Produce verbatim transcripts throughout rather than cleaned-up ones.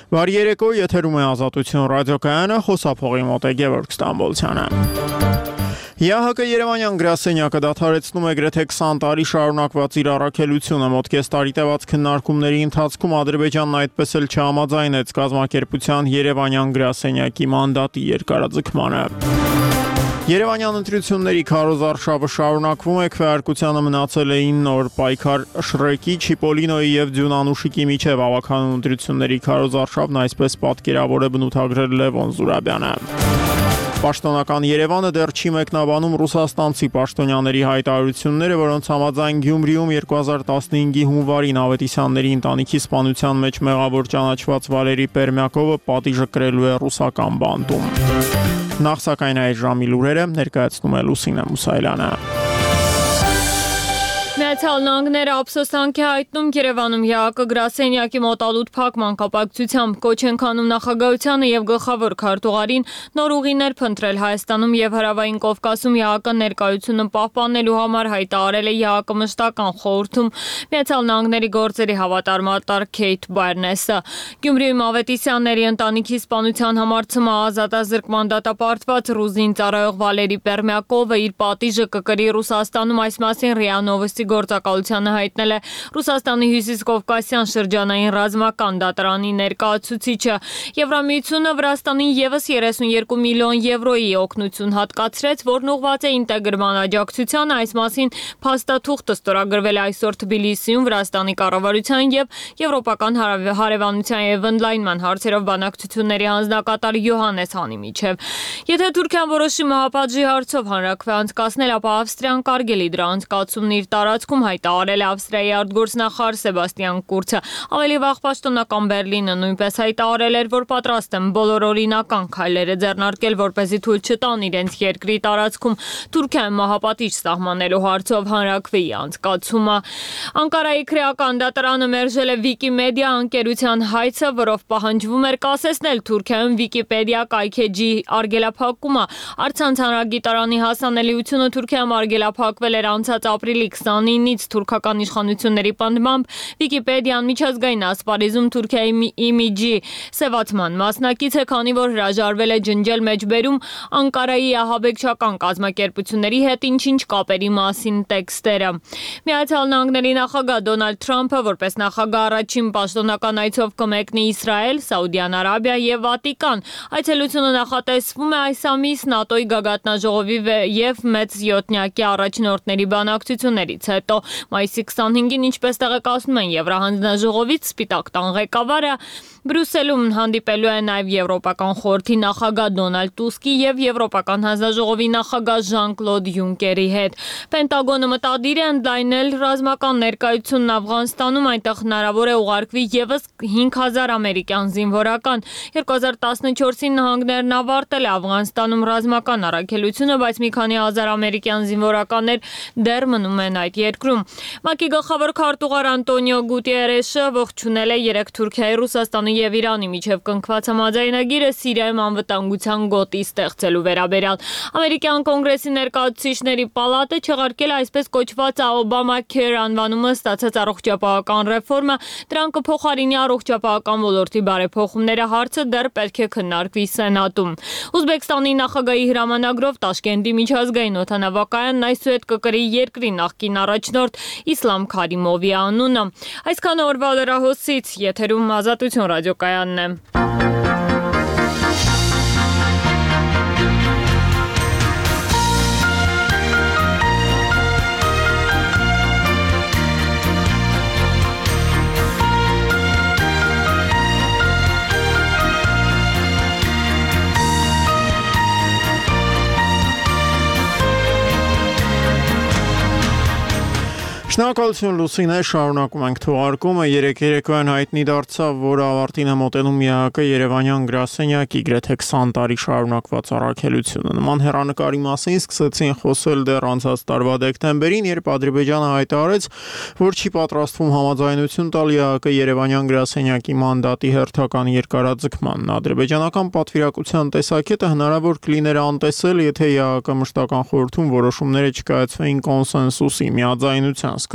Բարի երեկո, եթերում է Ազատություն ռադիոկայանը, խոսափողի մոտ է Գևորգ Ստամբոլցյանը։ ԵԱՀԿ Երևանյան գրասենյակը դադարեցնում է գրեթե քսան տարի շարունակված իր առաքելությունը։ Մոտ կես տարի տևած քննարկումների ընթացքում Ադրբեջանն այդպես էլ չհամաձայնեց կազմակերպության Երևանյան գրասենյակի մանդատի երկարաձգմանը։ Երևանյան ընտրությունների քարոզարշավը շարունակվում է, քվեարկությանը մնացել էին նոր պայքար Շրեկի, Չիպոլինոյի եւ Ձյունանուշիկի միջև ավականուն ընտրությունների քարոզարշավն այսպես պատկերավոր է բնութագրել Լևոն Զուրաբյանը։ Պաշտոնական Երևանը դեռ չի մեկնաբանում ռուսաստանցի պաշտոնյաների հայտարարությունները, որոնց համաձայն Գյումրիում երկու հազար տասնհինգի հունվարին Ավետիսյանների ընտանիքի սպանության մեջ մեղավոր ճանաչված Վալերի Պերմյակովը պատիժը կրելու է ռուսական բանտում։ Նախ սակայն այդ ժամի լուրերը ներկայացնում է Լուսինե Մուսայելյանը։ Միացյալ Նահանգները ափսոսանք է հայտնում Երևանում ԵԱՀԿ գրասենյակի մոտալուտ փակման կապակցությամբ, կոչ են անում նախագահությանը եւ գլխավոր քարտուղարին նոր ուղիներ փնտրել Հայաստանում եւ Հարավային Կովկասում ԵԱՀԿ ներկայությունը պահպանելու համար, հայտարարել է ԵԱՀԿ մշտական խորհրդում Միացյալ Նահանգների գործերի հավատարմատար Քեյթ Բարնեսը։ Գյումրիում Ավետիսյանների ընտանիքի սպանության համար ցմահ-ազատազրկման դատապարտված ռուզին ծառայող Վալերի Պերմյակովը իր պատիժը կկրի Ռուսաստանում, այս մասին ՌԻԱ Նովոստի գործակալությանը հայտնել է Ռուսաստանի Հյուսիսկովկասյան շրջանային ռազմական դատարանի ներկայացուցիչը։ Եվրամիությունը Վրաստանին եւս երեսունյոթ միլիոն եվրոյի օգնություն հատկացրեց, որն ուղղված է ինտեգրման աջակցությանը։ Այս մասին փաստաթուղթը ստորագրվել է այսօր Թբիլիսիում Վրաստանի կառավարության եւ Եվրոպական հարևանության եւ ընդլայնման հարցերով բանակցությունների հանձնակատար Յոհաննես Հանի միջև։ Եթե Թուրքիան որոշի մահապատժի հարցով հանրաքվե անցկացնել, ապա Ավստրիան կարգելի դրա անցկացումն իր տարածքում, հայտարարել է Ավստրիայի արտգործնախարար Սեբաստիան Կուրցը։ Ավելի վաղ պաշտոնական Բերլինը նույնպես հայտարարել էր, որ պատրաստ են բոլոր օրինական քայլերը ձեռնարկել, որպեսզի թույլ չտան իրենց երկրի տարածքում Թուրքիայում մահապատիժ սահմանելու հարցով հանրաքվեի անցկացումը։ Անկարայի քրեական դատարանը մերժել է Վիկիմեդիա ընկերության հայցը, որով պահանջվում էր կասեցնել Թուրքիայում Վիկիպեդիա կայքեջի արգելափակումը։ Առցանց հանրագիտարանի հասանելիությունը Թուրքիայում արգելափակվել էր անցած ապրիլի քսանինից թուրքական իշխանությունների պնդմամբ Վիկիպեդիան միջազգային ասպարեզում Թուրքիայի իմիջի սևացման մասնակից է, քանի որ հրաժարվել է ջնջել մեջբերում Անկարայի ահաբեկչական կազմակերպությունների հետ ինչ-ինչ կապերի մասին տեքստերը։ Միացյալ Նահանգների նախագահ Դոնալդ Թրամփը որպես նախագահ առաջին պաշտոնական այցով կմեկնի Իսրայել, Սաուդյան Արաբիա եւ Վատիկան։ Այցելությունը նախատեսվում է այս ամիս ՆԱՏՕ-ի գագաթնաժողովի եւ մեծ յոթնյակի առաջնորդների բանակցություններից հետո։ Մայիսի քսանհինգին, ինչպես տեղեկացնում են Եվրահանձնաժողովից, Սպիտակ տան ղեկավարը Բրյուսելում հանդիպելու է նաև Եվրոպական խորհրդի նախագահ Դոնալդ Տուսկի եւ Եվրոպական հանձնաժողովի նախագահ Ժան-Կլոդ Յունկերի հետ։ Պենտագոնը մտադիր է ընդլայնել ռազմական ներկայությունն Աֆղանստանում, այնտեղ հնարավոր է ուղարկվի եւս հինգ հազար ամերիկյան զինվորական։ երկու հազար տասնչորսին նահանգներն ավարտել է Աֆղանստանում ռազմական առաքելությունը, բայց մի քանի հազար ամերիկյան զինվորականներ դեռ մնում են այդ երկրում։ ՄԱԿ-ի գլխավոր քարտուղար Անտոնիո Գուտիերեշը ողջունել է երեք Թուրքիայի, Ռուսաստանի եւ Իրանի միջև կնքված համաձայնագիրը Սիրիայում անվտանգության գոտի ստեղծելու վերաբերյալ։ Ամերիկյան կոնգրեսի ներկայացուցիչների պալատը չեղարկել է այսպես կոչված Obama Care անվանումը ստացած առողջապահական ռեֆորմը, դրան կփոխարինի առողջապահական ոլորտի բարեփոխումները, հարցը դեռ պետք է քննարկվի Սենատում։ Ուզբեկստանի նախագահի հրամանագրով Տաշկենտի միջազգային օդանավակայանն այսուհետ կկրի երկրի նախկին առաջնորդ Իսլամ Քարիմովի անունը։ Այսքան օրվա լրահոսից, եթերում Ազատություն ռադիոկայանն է։ Շնորհակալություն Լուսինե, շարունակում ենք թողարկումը։ Երեք երեկոյան հայտնի դարձավ, որ ավարտին է մոտենում ԵԱՀԿ Երևանյան գրասենյակի գրեթե քսան տարի շարունակված առաքելությունը։ Նման հեռանկարի մասին սկսեցին խոսել դեռ անցած տարվա դեկտեմբերին, երբ Ադրբեջանը հայտարարեց, որ չի պատրաստվում համաձայնություն տալ ԵԱՀԿ Երևանյան գրասենյակի մանդատի հերթական երկարաձգմանն։ Ադրբեջանական պատվիրակության տեսակետը հնարավոր կլիներ անտեսել, եթե ԵԱՀԿ մշտական խորհրդում որոշումները չկայացվեին կոնսենսուսի, միաձայնության սկզբին։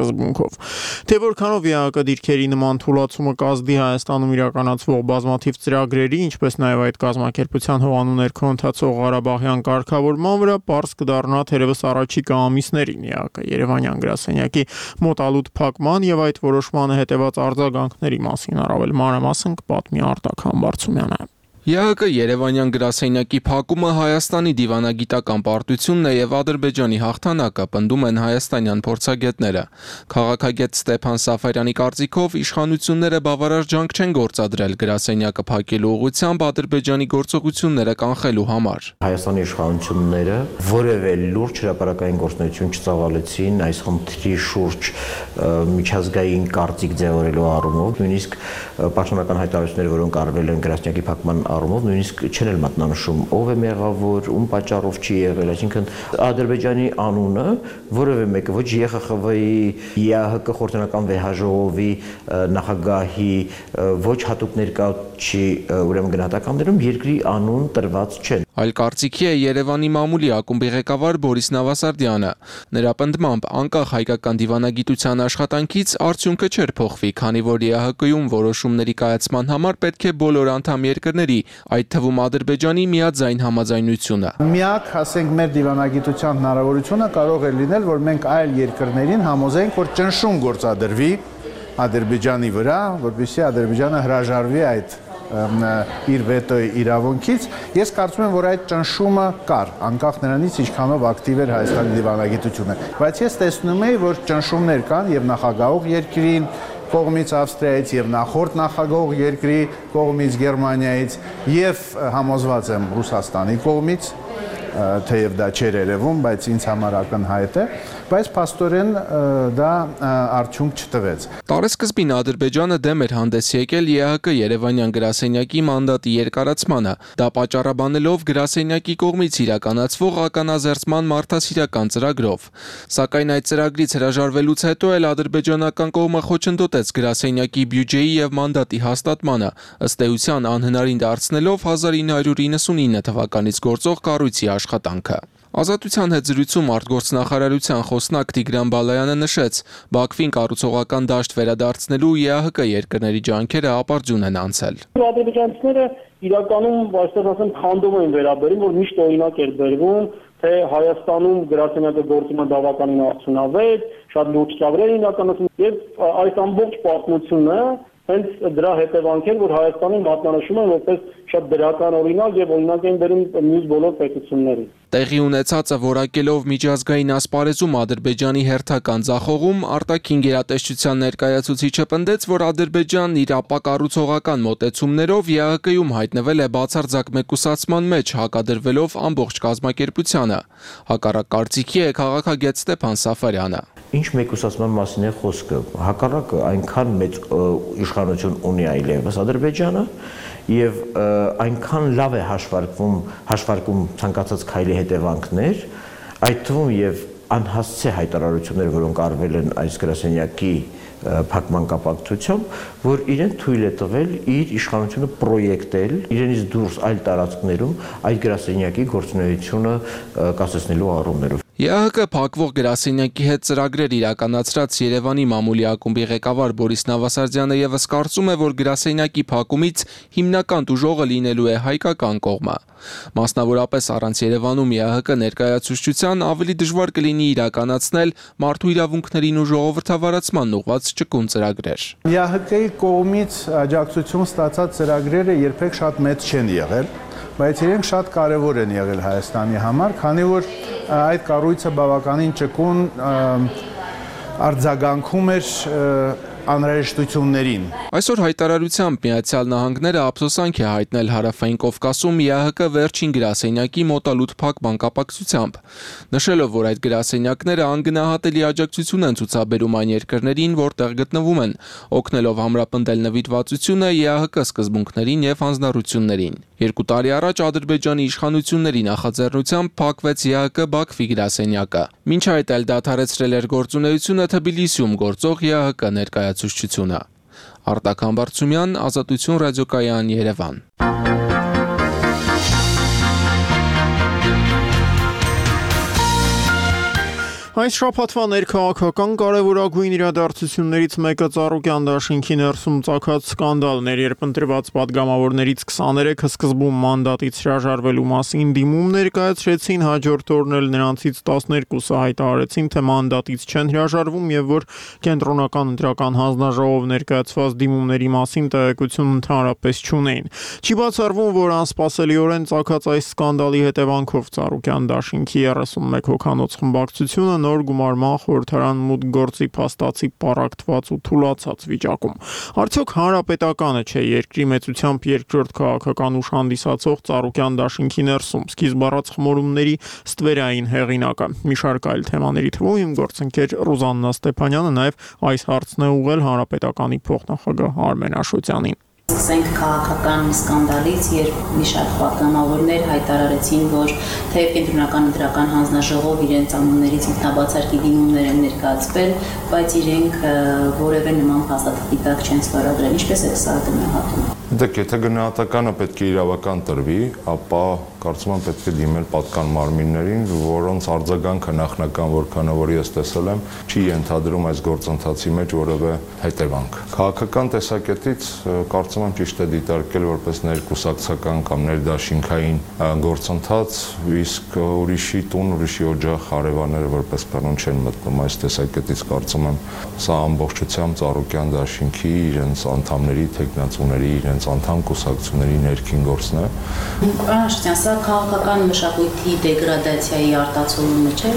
սկզբունքով։ Թե որքանով ԵԱՀԿ դիրքերի նման թուլացումը կազդի Հայաստանում իրականացվող բազմաթիվ ծրագրերի, ինչպես նաև այդ կազմակերպության հովանու ներքո ընթացող Ղարաբաղյան կարգավորման վրա պարզ կդառնա թերևս առաջիկա ամիսներին ԵԱՀԿ Երևանյան գրասենյակի մոտալուտ փակման եւ այդ որոշմանը հետեւած արձագանքների մասին առավել մանրամասն կպատմի Արտակ Համբարձումյանը։ ԵԱՀԿ Երևանյան գրասենյակի փակումը Հայաստանի դիվանագիտական պարտությունն է եւ Ադրբեջանի հաղթանակը, պնդում են հայաստանյան փորձագետները։ Քաղաքագետ Ստեփան Սաֆարյանի կարծիքով իշխանությունները բավարար ջանք չեն գործադրել գրասենյակը փակելու ուղղությամբ Ադրբեջանի գործողությունները կանխելու համար։ Հայաստանի իշխանությունները որևէ լուրջ հրապարակային գործունեություն չծավալեցին այս խնդրի շուրջ միջազգային կարծիք ձևավորելու առումով, նույնիսկ պաշտոնական հայտարարությունները, որոնք արվել են գրասենյակի փակման առումով նույնիսկ չեն էլ մատնանշում ով է մեղավոր, ում պատճառով չի եղել, այսինքն Ադրբեջանի անունը որևէ մեկը ոչ ԵԽԽՎ-ի, ԵԱՀԿ խորհրդանական վեհաժողովի նախագահի, ոչ հատուկ ներկայացուցիչի ուրեմն գնահատականներում երկրի անուն տրված չեն։ Այլ կարծիքի է Երևանի մամուլի ակումբի ղեկավար Բորիս Նավասարդյանը։ Նրա պնդմամբ անկախ հայկական դիվանագիտության աշխատանքից արդյունքը չէր փոխվի, քանի որ ԵԱՀԿ-ում որոշումների կայացման համար պետք է բոլոր անդամ երկրների, այդ թվում Ադրբեջանի միաձայն համաձայնությունը։ Միակ, ասենք, մեր դիվանագիտության հնարավորությունը կարող է լինել, որ մենք այլ երկրներին համոզենք, որ ճնշում գործադրվի Ադրբեջանի վրա, որպեսզի Ադրբեջանը հրաժարվի այդ իր վետոյի իրավունքից։ Ես կարծում եմ, որ այդ ճնշումը կար, անկախ նրանից ինչքանով ակտիվ էր Հայաստանի դիվանագիտությունը։ Բայց ես տեսնում եի, որ ճնշումներ կան եւ նախագահող երկրին կողմից Ավստրիայից եւ նախորդ նախագահող երկրի կողմից Գերմանիայից եւ համոզված եմ Ռուսաստանի կողմից, թեև դա չէր երևում, բայց ինձ համար ակնհայտ է, բայց փաստորեն դա արդյունք չտվեց։ Տարեսկզբին Ադրբեջանը դեմ էր հանդես եկել ԵԱՀԿ Երևանյան գրասենյակի մանդատի երկարացմանը, դա պատճառաբանելով գրասենյակի կողմից իրականացվող ականազերծման մարդասիրական ծրագրով։ Սակայն այդ ծրագրից հրաժարվելուց հետո էլ ադրբեջանական կողմը խոչընդոտեց գրասենյակի բյուջեի եւ մանդատի հաստատմանը, ըստ էության անհնարին դարձնելով հազար ինը հարյուր իննսունինը թվականից գործող կառույցի աշխատանքը։ Ազատության հետ զրույցում արտգործնախարարության խոսնակ Տիգրան Բալայանը նշեց, Բաքվին կառուցողական դաշտ վերադարձնելու ԵԱՀԿ երկրների ջանքերը ապարդյուն են անցել։ Ադրբեջանցիները իրականում, այսպես ասեմ, քանդում են վերաբերում, որ միշտ օրինակ էր բերվում, թե Հայաստանում գրասենյակը գործում է բավականին արդյունավետ, շատ լուրջ ծրագրեր իրականացում եւ այս ամբողջ պատմությունը հենց դրա հետևանքեր, որ Հայաստանում մատնանշում են որպես շատ դրական օրինակ եւ օրինակ են բերում մյուս բոլոր պետություններին։ Տեղի ունեցածը որակելով միջազգային ասպարեզում Ադրբեջանի հերթական ձախողում, արտաքին գերատեսչության ներկայացուցիչը պնդեց, որ Ադրբեջանն իր ապակառուցողական մոտեցումներով ԵԱՀԿ-ում հայտնվել է բացարձակ մեկուսացման մեջ, հակադրվելով ամբողջ կազմակերպությանը։ Հակառակ կարծիքի է քաղաքագետ Ստեփան Սաֆարյանը։ Ինչ մեկուսացման մասին է խոսքը։ Հակառակը այնքան մեծ իշխանություն ունի այլևս Ադրբեջանը եւ այնքան լավ է հաշվարկվում հաշվարկում ցանկացած քայլի հետևանքներ, այդ թվում եւ անհասցե հայտարարություններ, որոնք արվել են այս գրասենյակի փակման կապակցությամբ, որ իրեն թույլ է տվել իր իշխանությունը պրոյեկտել իրենից դուրս այլ տարածքներում այդ գրասենյակի գործունեությունը կասեցնելու առումներով։ ԵԱՀԿ փակվող գրասենյակի հետ ծրագրեր իրականացրած Երևանի մամուլի ակումբի ղեկավար Բորիս Նավասարդյանը եւս կարծում է, որ գրասենյակի փակումից հիմնական տուժողը լինելու է հայկական կողմը։ Մասնավորապես առանց Երևանում ԵԱՀԿ ներկայացուցչության ավելի դժվար կլինի իրականացնել մարդու իրավունքներին ու ժողովրդավարացմանն ուղղված ճկուն ծրագրեր։ ԵԱՀԿ-ի կողմից աջակցություն ստացած ծրագրերը երբեք շատ մեծ չեն եղել, բայց իրենք շատ կարևոր են եղել Հայաստանի համար, քանի որ այդ կառույցը բավականին ճկուն արձագանքում էր անհրաժեշտություններին։ Այսօր հայտարարությամբ Միացյալ Նահանգները ափսոսանք է հայտնել Հարավային Կովկասում ԵԱՀԿ վերջին գրասենյակի մոտալուտ փակման կապակցությամբ, նշելով, որ այդ գրասենյակները անգնահատելի աջակցություն են ցուցաբերում այն երկրներին, որտեղ գտնվում են, օգնելով ամրապնդել նվիրվածությունը ԵԱՀԿ սկզբունքներին եւ հանձնառություններին։ Երկու տարի առաջ Ադրբեջանի իշխանությունների նախաձեռնությամբ փակվեց ԵԱՀԿ Բաքվի գրասենյակը։ Մինչ այդ էլ դադարեցրել էր գործունեությունը Թբիլիսիում գործող ԵԱՀԿ ներկայացուցչությունը։ Արտակ Համբարձումյան, Ազատություն ռադիոկայան, Երևան։ Այս շաբաթվա ներքաղաքական կարևորագույն իրադարձություններից մեկը Ծառուկյան դաշինքի ներսում ծագած սկանդալն էր, երբ ընտրված падգամավորներից քսաներեքը սկզբում մանդատից հրաժարվելու մասին դիմում ներկայացրեցին, հաջորդ օրն էլ նրանցից տասներկուսը հայտարարեցին, թե մանդատից չեն հրաժարվում եւ որ կենտրոնական ընտրական հանձնաժողով ներկայացված դիմումների մասին տեղեկություն ընդհանրապես չունեին։ Չի բացառվում, որ անսպասելիորեն ծագած այս սկանդալի հետևանքով Ծառուկյան դաշինքի երեսունմեկ հոգանոց խմբակցությունը նոր գումարման խորհրդարան մուտք գործի փաստացի պառակտված ու թուլացած վիճակում։ Արդյոք հանրապետականը չէ երկրի մեծությամբ երկրորդ քաղաքական ուժ հանդիսացող Ծառուկյան դաշինքի ներսում սկիզբ առած խմորումների ստվերային հեղինակը։ Մի շարք այլ թեմաների թվում իմ գործընկեր Ռուզաննա Ստեփանյանը նաև այս հարցն է ուղղել հանրապետականի փոխնախագահ Արմեն Աշոտյանին։ Սկսենք քաղաքական սկանդալից, երբ մի շարք պատգամավորներ հայտարարեցին, որ թեև կենտրոնական ընտրական հանձնաժողով իրենց անուններից ինքնաբացարկի դիմումներ են ներկայացվել, բայց իրենք որևէ նման փաստաթղթի տակ չեն ստորագրել։ Ինչպես է սա գնահատում։ Դեք, եթե գնահատականը պետք է իրավական տրվի, ապա կարծում եմ պետք է դիմել պատկան մարմիններին, որոնց արձագանքը նախնական որքանը որ ես տեսել եմ, չի ենթադրում այս գործընթացի մեջ որևէ հետևանք։ Քաղաքական տեսակետից կարծում եմ ճիշտ է դիտարկել որպես ներկուսակցական կամ ներդաշինքային գործընթաց, իսկ ուրիշի տուն, ուրիշի օջախ հարևանները որպես կանոն չեն մտնում այս տեսակետից, կարծում եմ սա ամբողջությամբ Ծառուկյան դաշինքի իրենց անդամների, թեկնածուների, իրենց անդամ կուսակցությունների ներքին գործն է։ Աշտյան, սա քաղաքական մշակույթի դեգրադացիայի արտացոլումը չէ։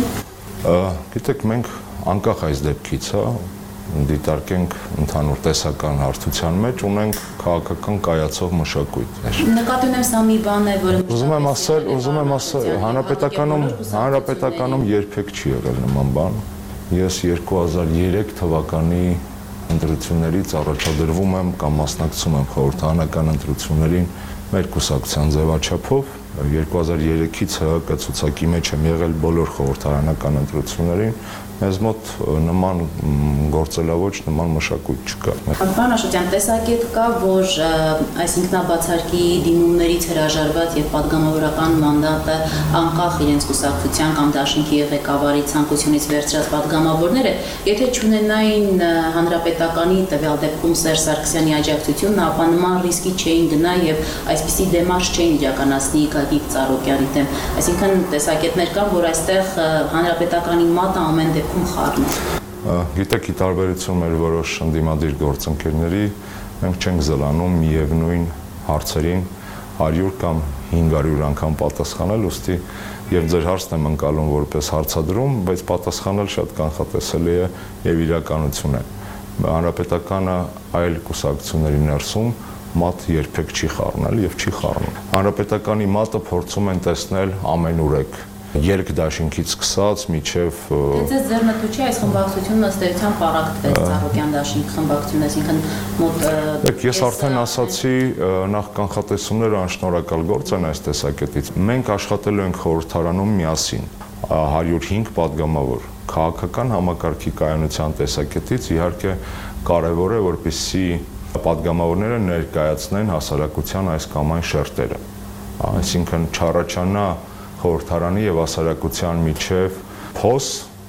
Գիտեք, մենք անկախ այս դեպքից, հա, դիտարկենք ընդհանուր տեսական հարթության մեջ, ունենք քաղաքական կայացող մշակույթներ։ Նկատի ունեմ սա մի բան է, որը Ուզում եմ ասել, ուզում եմ ասել, հանրապետականում, հանրապետականում երբեք չի եղել նման բան։ Ես երկու հազար երեք թվականի ընտրություններից առաջադրվում եմ կամ մասնակցում եմ խորհրդարանական ընտրություններին մեր կուսակցության ձևաչափով երկու հազար երեքից ՀՀԿ ցուցակի մեջ եմ եղել բոլոր խորհրդարանական ընտրություններին, մեզ մոտ նման գործելավոճ, նման մշակույթ չկա։ Պարոն Աշոտյան, տեսակետ կա, որ այս ինքնաբացարկի դիմումներից հրաժարված եւ падգամավորական մանդատը անկախ իրենց կուսակցության կամ դաշինքի ղեկավարի ցանկությունից վերցրած падգամավորները, եթե չունենային հանրապետականի տվյալ դեպքում Սերժ Սարգսյանի աջակցությունն, ապա նման ռիսկի չէին գնա եւ այսպիսի դեմարշ չէին իրականացնի Գագիկ Ծառուկյանի դեմ։ Այսինքն տեսակետներ կան, որ այստեղ հանրապետականի մատը ամեն դեպքում խառն է։ Գիտեք, ի տարբերություն մեր որոշ ընդդիմադիր գործընկերների, մենք չենք զլանում միևնույն հարցերին հարյուր կամ հինգ հարյուր անգամ պատասխանել, ուստի եւ ձեր հարցն եմ ընկալում որպես հարցադրում, բայց պատասխանել շատ կանխատեսելի է եւ իրականություն է։ Հանրապետականը այլ կուսակցությունների ներսում մատ երբեք չի խառնել եւ չի խառնում։ Հանրապետականի մատը փորձում են տեսնել ամենուրեք երկդաշինքից սկսած միջև Ձեզ ձեռնտու չի այս խմբակցությունը ըստ էության պառակտվեց Ծառուկյան դաշինք խմբակցությունը, այսինքն մոտ Դեք, ես արդեն ասացի, նախ կանխատեսումները անշնորհակալ գործ են այս տեսակետից։ Մենք աշխատելու ենք խորհրդարանում միասին, հարյուր հինգ падգամավոր։ Քաղաքական համակարգի կայունության տեսակետից իհարկե կարևոր է, որպեսզի падգամավորները ներկայացնեն հասարակության այս կամ այն շերտերը։ Այսինքն չառաջանա խորհրդարանի եւ հասարակության միջև փոս,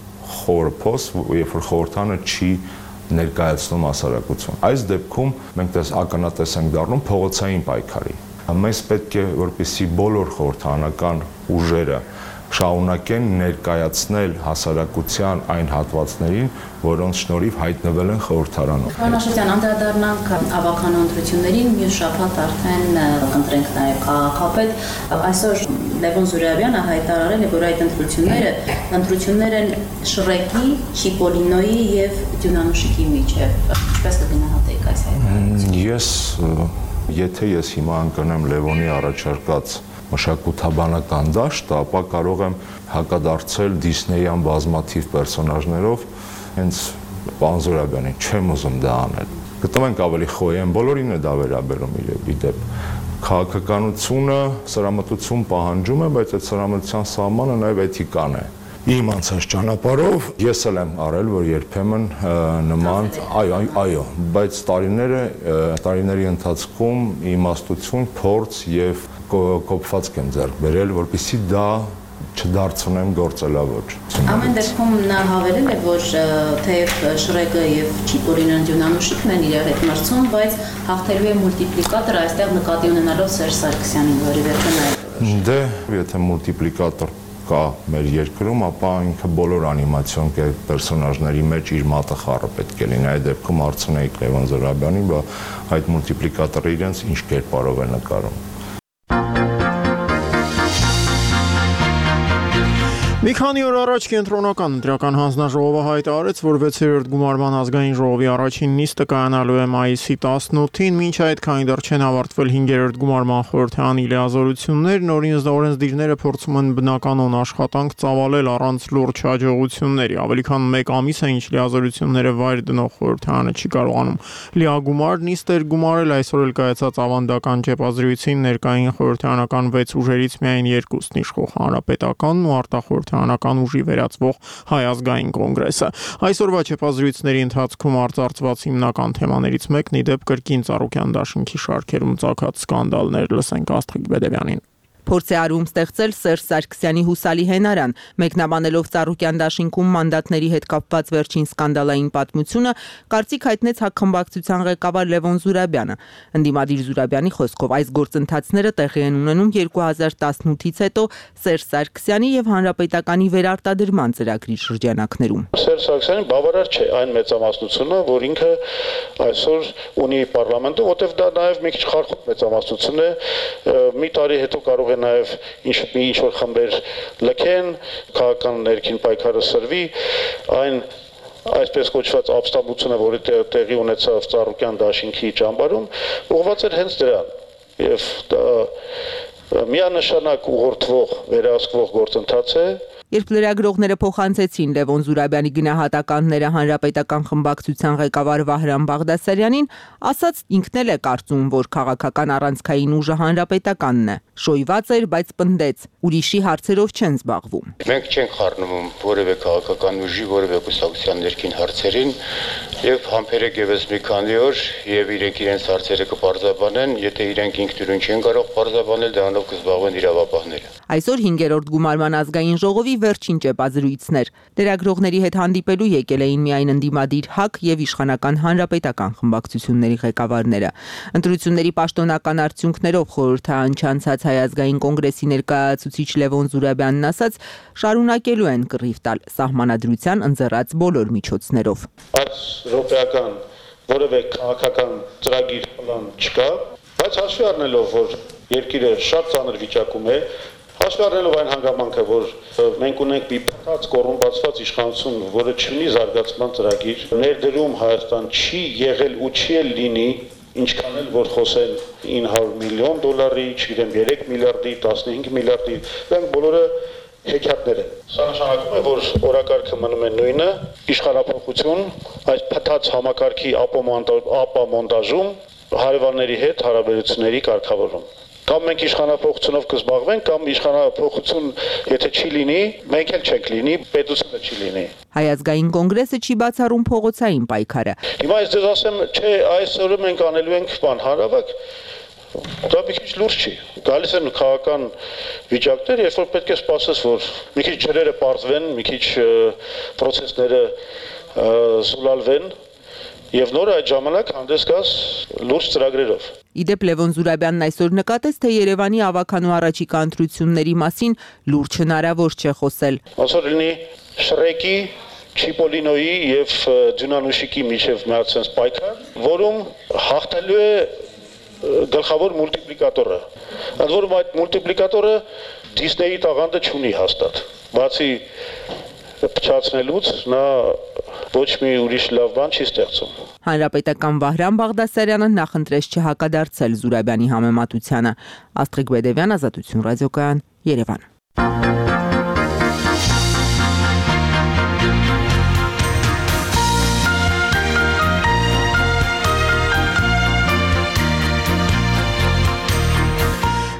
խոր փոս, երբ որ խորհրդարանը չի ներկայացնում հասարակություն։ Այս դեպքում մենք դες ականատես ենք դառնում փողոցային պայքարի։ Մեզ պետք է որպեսզի բոլոր խորհրդարանական ուժերը շարունակեն ներկայացնել հասարակության այն հատվածներին, որոնց շնորհիվ հայտնվել են խորհրդարանում։ Պարոն Աշոտյան, անդրադառնանք ավականու ընտրություններին, մյուս շաբաթ արդեն կընտրենք նաև քաղաքապետ։ Այսօր Լևոն Զուրաբյանը հայտարարել է, որ այդ ընտրությունները ընտրություններ են Շրեկի, Չիպոլինոյի եւ Դյունանուշիկի միջև։ Ինչպես կգնահատեք այս հայտարարությունը։ Ես, եթե ես հիմա անկանեմ Լևոնի առաջարկած մշակութաբանական դաշտը, ապա կարող եմ հակադարձել Դիսնեյան բազմաթիվ պերսոնաժներով, հենց պարոն Զուրաբյանին չեմ ուզում դա անել։ Գտնում ենք ավելի խոյեն, բոլորին է դա վերաբերում իրի դեպ։ Քաղաքականությունը սրամտություն պահանջում է, բայց այդ սրամտության սահմանը նաև էթիկան է։ Իմ անցած ճանապարհով ես էլ եմ արել, որ երբեմն նման, այո, այո, բայց տարիները, տարիների ընթացքում իմաստություն, փորձ եւ կոփվածք եմ ձեռք բերել, որպեսզի դա չդարձնեմ գործելավոր։ Ամեն դեպքում նա հավելել է, որ թեև Շրեկը եւ Չիպոլինը դյունանուշիկն են իրար հետ մրցում, բայց հաղթելու է մուլտիպլիկատոր, այստեղ նկատի ունենալով Սերժ Սարգսյանին, որի վերջը նա Դե, եթե մուլտիպլիկատոր կա մեր երկրում, ապա ինքը բոլոր անիմացիոն պերսոնաժների մեջ իր մատը խառը պետք է լինի։ Այդ դեպքում հարցնեիք Լևոն Զուրաբյանին, բա այդ մուլտիպլիկատորը իրենց ինչ կերպարով է նկարում։ Մի քանի օր առաջ կենտրոնական ընտրական հանձնաժողովը հայտարարեց, որ վեցերորդ գումարման ազգային ժողովի առաջին նիստը կայանալու է մայիսի տասնութին, մինչ այդքան դեռ չեն ավարտվել հինգերորդ գումարման խորհրդարանի լիազորություններն, օրենսդիրները փորձում են բնականon աշխատանք ծավալել առանց լուրջ հաջողությունների։ Ավելի քան մեկ ամիս է, ինչ լիազորությունները վայր դնող խորհրդարանը չի կարողանում լիագումար նիստեր գումարել, այսօր էլ կայացած ավանդական ճեպազրույցին ներկային խորհրդարանական վեց ուժերից միայն երկուսն իշխող հանրապետականն ու արտախորհրդարանը Հանրական ուժի վերածվող Հայ ազգային կոնգրեսը։ Այսօրվա չեպազրույցների ընթացքում արծարծված հիմնական թեմաներից մեկն ի դեպ կրկին Ծառուկյան դաշինքի շարքերում ծագած սկանդալներ, լսենք Աստղիկ Բեդևյանին։ Փորձ է արում ստեղծել Սերժ Սարգսյանի հուսալի հենարան, մեկնաբանելով Ծառուկյան դաշինքում մանդատների հետ կապված վերջին սկանդալային պատմությունը, կարծիք հայտնեց հակխմբակցության ղեկավար Լևոն Զուրաբյանը։ Ընդդիմադիր Զուրաբյանի խոսքով այս գործընթացները տեղի են ունենում երկու հազար տասնութից հետո Սերժ Սարգսյանի եւ Հանրապետականի վերարտադրման ծրագրի շրջանակներում։ Սերժ Սարգսյանի բավարար չէ այն մեծամասնությունը, որ ինքը այսօր ունի պարլամենտում, որտեղ դա նաեւ մի քիչ խարխուլ մեծամասնություն է, մի տարի հետո կարող նաև ինչ ինչ որ խմբեր լքեն, քաղաքական ներքին պայքարը սրվի, այն այսպես կոչված ապստամբությունը, որը տեղի ունեցավ Ծառուկյան դաշինքի ճամբարում, ուղղված էր հենց դրան։ Եվ դա միանշանակ ուղղորդվող, վերահսկվող գործընթաց է։ Երբ լրագրողները փոխանցեցին Լևոն Զուրաբյանի գնահատականները Հանրապետական խմբակցության ղեկավար Վահրամ Բաղդասարյանին, ասաց ինքն էլ է կարծում, որ քաղաքական առանցքային ուժը Հանրապետականն է։ Շոյված էր, բայց պնդեց, ուրիշի հարցերով չեն զբաղվում։ Մենք չենք խառնվում որևէ քաղաքական ուժի, որևէ կուսակցության ներքին հարցերին, եւ համբերեք եւս մի քանի օր եւ իրենք իրենց հարցերը կպարզաբանեն, եթե իրենք ինքնուրույն չեն կարող պարզաբանել, դրանով կզբաղվեն իրավապահները։ Այսօր հինգերորդ գումարման ազգային ժողովի վերջին ճեպազրույցներ։ Լրագրողների հետ հանդիպելու եկել էին միայն ընդդիմադիր ՀԱԿ եւ իշխանական հանրապետական խմբակցությունների ղեկավարները։ Ընտրությունների պաշտոնական արդյունքներով խորհրդարան չանցած Հայ ազգային կոնգրեսի ներկայացուցիչ Լևոն Զուրաբյանն ասաց, շարունակելու են կռիվ տալ սահմանադրության ընձեռած բոլոր միջոցներով։ Այս ռոպեական որևէ քաղաքական ծրագիր պլան չկա, բայց հաշվի առնելով, որ երկիրը շատ ծանր վիճակում է, հաշվի առնելով այն հանգամանքը, որ մենք ունենք մի փտած կոռումպացված իշխանություն, որը չունի զարգացման ծրագիր, ներդրում Հայաստան չի եղել ու չի էլ լինի, ինչքան էլ որ խոսեն ինը հարյուր միլիոն դոլարի, չգիտեմ երեք միլիարդի, տասնհինգ միլիարդի, դրանք բոլորը հեքիաթներ են։ Սա նշանակում է, որ օրակարգը մնում է նույնը, իշխանապողություն, այս փտած համակարգի ապամոնտաժում, հարևանների հետ հարաբերությունների կարգավորում։ Կամ մենք իշխանապողությունով կզբաղվենք, կամ իշխանապողություն եթե չի լինի, մենք էլ չենք լինի, պետությունը չի լինի։ Հայ ազգային կոնգրեսը չի բացառում փողոցային պայքարը։ Հիմա ես ձեզ ասեմ, չէ, այսօր մենք անելու ենք բան հարավակ, դա մի քիչ լուրջ չի։ Գալիս են քաղաքական վիճակներ, երբ որ պետք է սպասես, որ մի քիչ ջրերը պարզվեն, մի քիչ պրոցեսները զուլալվեն, եւ նոր այդ ժամանակ հանդես գաս լուրջ ծրագրերով։ Իդեպ Լևոն Զուրաբյանն այսօր նկատեց, թե Երևանի ավականու առաջիկա ընտրությունների մասին լուրջ հնարավոր չէ խոսել։ Այսօր լինի Շրեկի, Չիպոլինոյի եւ Դյունանուշիկի միջև միացած պայքար, որում հաղթելու է գլխավոր մուլտիպլիկատորը։ Ընդ որում այդ մուլտիպլիկատորը Դիսնեյի տաղանդը չունի հաստատ։ Բացի փչացնելուց նա ոչ մի ուրիշ լավ բան չի ստեղծում։ Հանրապետական Վահրամ Բաղդասարյանը նախընտրեց չհակադարձել Զուրաբյանի համեմատությանը։ Աստղիկ Բեդևյան, Ազատություն ռադիոկայան, Երևան։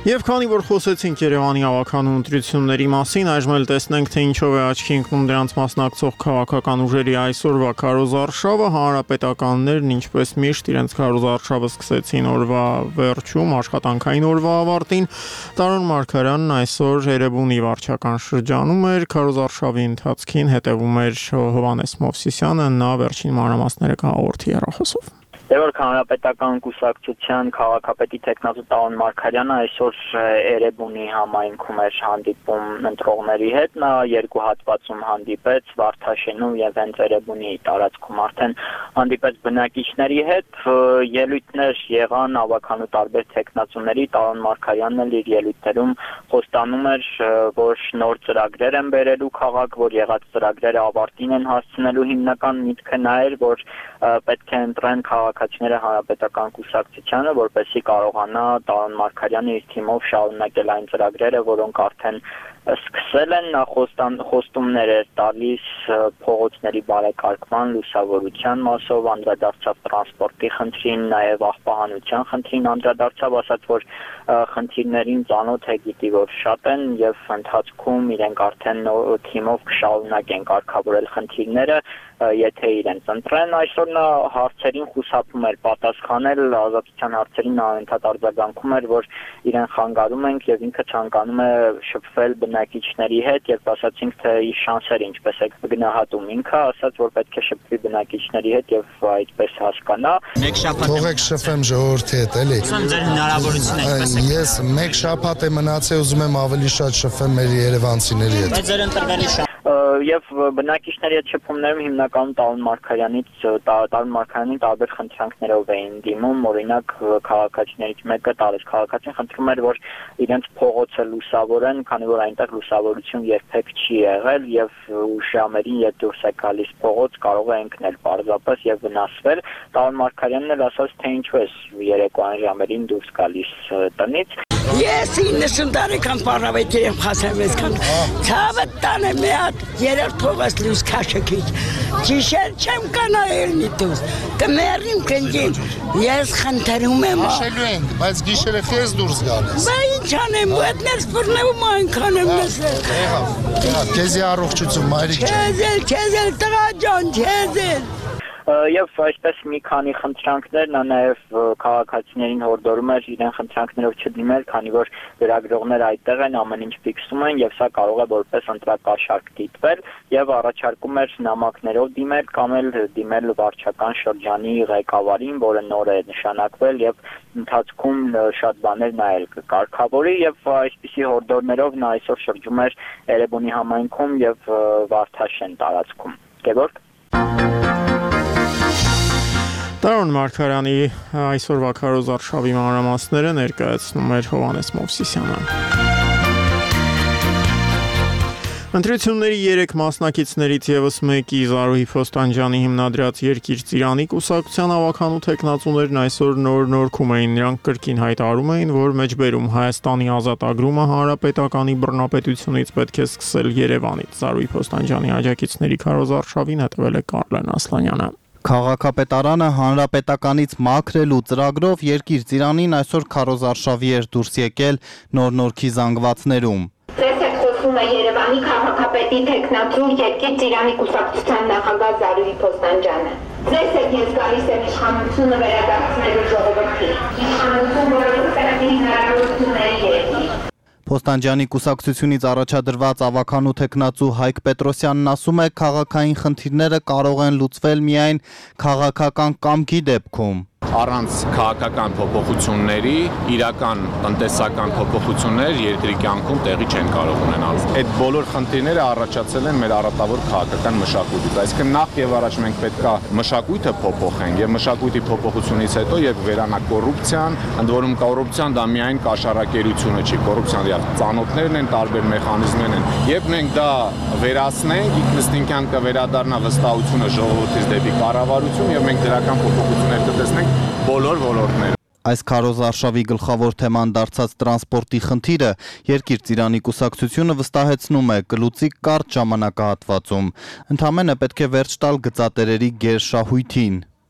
Եվ քանի որ խոսեցինք Երևանի ավականու ընտրությունների մասին, այժմ էլ տեսնենք, թե ինչով է աչքի ընկնում դրանց մասնակցող քաղաքական ուժերի այսօրվա քարոզարշավը, հանրապետականներն ինչպես միշտ իրենց քարոզարշավը սկսեցին օրվա վերջում, աշխատանքային օրվա ավարտին։ Տարոն Մարգարյանն այսօր Էրեբունի վարչական շրջանում էր, քարոզարշավի ընթացքին հետևում էր Հովհաննես Մովսիսյանը, նա վերջին մանրամասները կհաղորդի հեռախոսով։ Դեռ հանրապետական կուսակցության քաղաքապետի տեխնատու Տարոն Մարգարյանը այսօր Էրեբունի համայնքում էր հանդիպում ընտրողների հետ, նա երկու հատվածում հանդիպեց Վարդաշենում եւ հենց Էրեբունի տարածքում արդեն հանդիպեց բնակիչների հետ, ելույթներ եղան ավականու տարբեր տեխնատուների, Տարոն Մարգարյանն էլ իր ելույթներում խոստանում էր, որ նոր ծրագրեր են բերելու քաղաք, որ եղած ծրագրերը ավարտին են հասցնելու, հիմնական միտքը նա էր, որ պետք է ընտրեն քաղաքացիները հանրապետական կուսակցությանը, որպեսզի կարողանա Տարոն Մարգարյանը իր թիմով շարունակել այն ծրագրերը, որոնք արդեն սկսել են, նա խոստումներ էր տալիս փողոցների բարեկարգման, լուսավորության մասով, անդրադարձավ տրանսպորտի խնդրին, նաև աղբահանության խնդրին անդրադարձավ, ասաց, որ խնդիրներին ծանոթ է, գիտի, որ շատ են եւ ընթացքում իրենք արդեն թիմով կշարունակեն կարգավորել խնդիրները, եթե իրենց ընտրեն։ Այսօր նա հարցերին խուսափում էր պատասխանել, ազատության հարցերին նա ընդհանուր արձագանքում էր, որ իրեն խանգարում ենք եւ ինքը ցանկանում է շփվել բնակիչների հետ, երբ ասացինք, թե իր շանսերը ինչպես է գնահատում, ինքը ասաց, որ պետք է շփվի բնակիչների հետ եւ այդպես հասկանա։ Մեկ շաբաթ թողեք շփեմ ժողովրդի հետ, էլի։ Ուսում ձեր հնարավորությունը ինչպես է։ Ես մեկ շաբաթ է մնացել, ուզում եմ ավելի շատ շփվել մեր երևանցիների հետ։ Բայց ձեր ընտրվելի շա Եվ բնակիչների հետ շփումներում հիմնականում Տարոն Մարգարյանից Տարոն Մարգարյանին տարբեր խնդրանքներով էին դիմում, օրինակ քաղաքացիներից մեկը տարեց քաղաքացին խնդրում էր, որ իրենց փողոցը լուսավորեն, քանի որ այնտեղ լուսավորություն երբեք չի եղել եւ ժամերին երբ դուրս է գալիս փողոց կարող է ընկնել պարզապես եւ վնասվել։ Տարոն Մարգարյանն էլ ասաց, թե ինչու է երեկոյան ժամերին դուրս գալիս տնից։ Ես իննսուն տարեկան պարավետ եմ խասեմ այսքան, ցավը տան է մի հատ երերդ փողոց լույս քաշքիչ, գիշեր չեմ կանայել միտուս, կմերրիմ կնջին, ես խնդրում եմ։ Գիշելու ենք, բայց գիշերը խես դուրս գալիս։ Բա ինչ անեմ, ու էտներ սպրնևում այնքան եմ լսել։ Եղավ, քեզի առողջություն, մայրիկ ջան։ Քեզ էլ, քեզ էլ տղա ջան, քեզ էլ։ Եվ այսպես մի քանի խնդրանքներ նա նաև քաղաքացիներին հորդորում էր իրեն խնդրանքներով չդիմել, քանի որ լրագրողները այդտեղ են, ամեն ինչ ֆիքսում են եւ սա կարող է որպես ընտրակաշարք դիտվել եւ առաջարկում էր նամակներով դիմել կամ էլ դիմել վարչական շրջանի ղեկավարին, որը նոր է նշանակվել եւ ընթացքում շատ բաներ նա էլ կկարգավորի եւ այսպիսի հորդորներով նա այսօր շրջում էր Էրեբունի համայնքում եւ Վարդաշեն տարածքում։ Գևորգ Տարոն Մարգարյանի այսօրվա քարոզարշավի մանրամասները ներկայացնում էր Հովհաննես Մովսիսյանը։ Ընտրությունների երեք մասնակիցներից եւս մեկի Զարուհի Փոստանջյանի հիմնադրած Երկիր Ծիրանի կուսակցության ավականու տեխնատուներն այսօր նոր նորքում էին, նրանք կրկին հայտարարում էին, որ մեջբերում Հայաստանի ազատ agrումը հանրապետականի բռնապետությունից պետք է սկսել Երևանից։ Զարուհի Փոստանջյանի աջակիցների քարոզարշավին հետևել է Կարլեն Ասլանյանը։ Քաղաքապետարանը հանրապետականից մաքրելու ծրագրով Երկիր Ծիրանին այսօր քարոզարշավի էր դուրս եկել նոր նորքի զանգվածներում։ Ձեզ հետ խոսում է Երևանի քաղաքապետի տեխնատու Երկիր Ծիրանի կուսակցության նախագահ Զարուհի Փոստանջյանը։ Ձեզ հետ ես գալիս եմ իշխանությունը վերադարձնելու ժողովրդի։ Իշխանություն, որը կրկնի հնարավորությունների երկիր։ Փոստանջյանի կուսակցությունից առաջադրված ավականու տեխնատու Հայկ Պետրոսյանն ասում է, քաղաքային խնդիրները կարող են լուծվել միայն քաղաքական կամքի դեպքում։ Առանց քաղաքական փոփոխությունների իրական տնտեսական փոփոխություններ երկրի կյանքում տեղի չեն կարող ունենալ։ Այդ բոլոր խնդիրները առաջացել են մեր առատավոր քաղաքական մշակույթից։ Այսինքն նախ եւ առաջ մենք պետք է մշակույթը փոփոխենք եւ մշակույթի փոփոխությունից հետո եւ վերանա կոռուպցիան, ընդ որում կոռուպցիան դա միայն կաշառակերությունը չի, կոռուպցիան դեռ ծանոթներն են, տարբեր մեխանիզմներ են։ Երբ մենք դա վերացնենք, ինքնըստինքյան կվերադառնա վստահությունը ժողովրդից դեպի կառավարություն եւ մենք դրական փոփոխություններ կտեսնենք բոլոր ոլորտներում։ Այս քարոզարշավի գլխավոր թեման դարձած տրանսպորտի խնդիրը Երկիր Ծիրանի կուսակցությունը վստահեցնում է կլուծի կարճ ժամանակահատվածում։ Ընդամենը պետք է վերջ տալ գծատերերի գերշահույթին։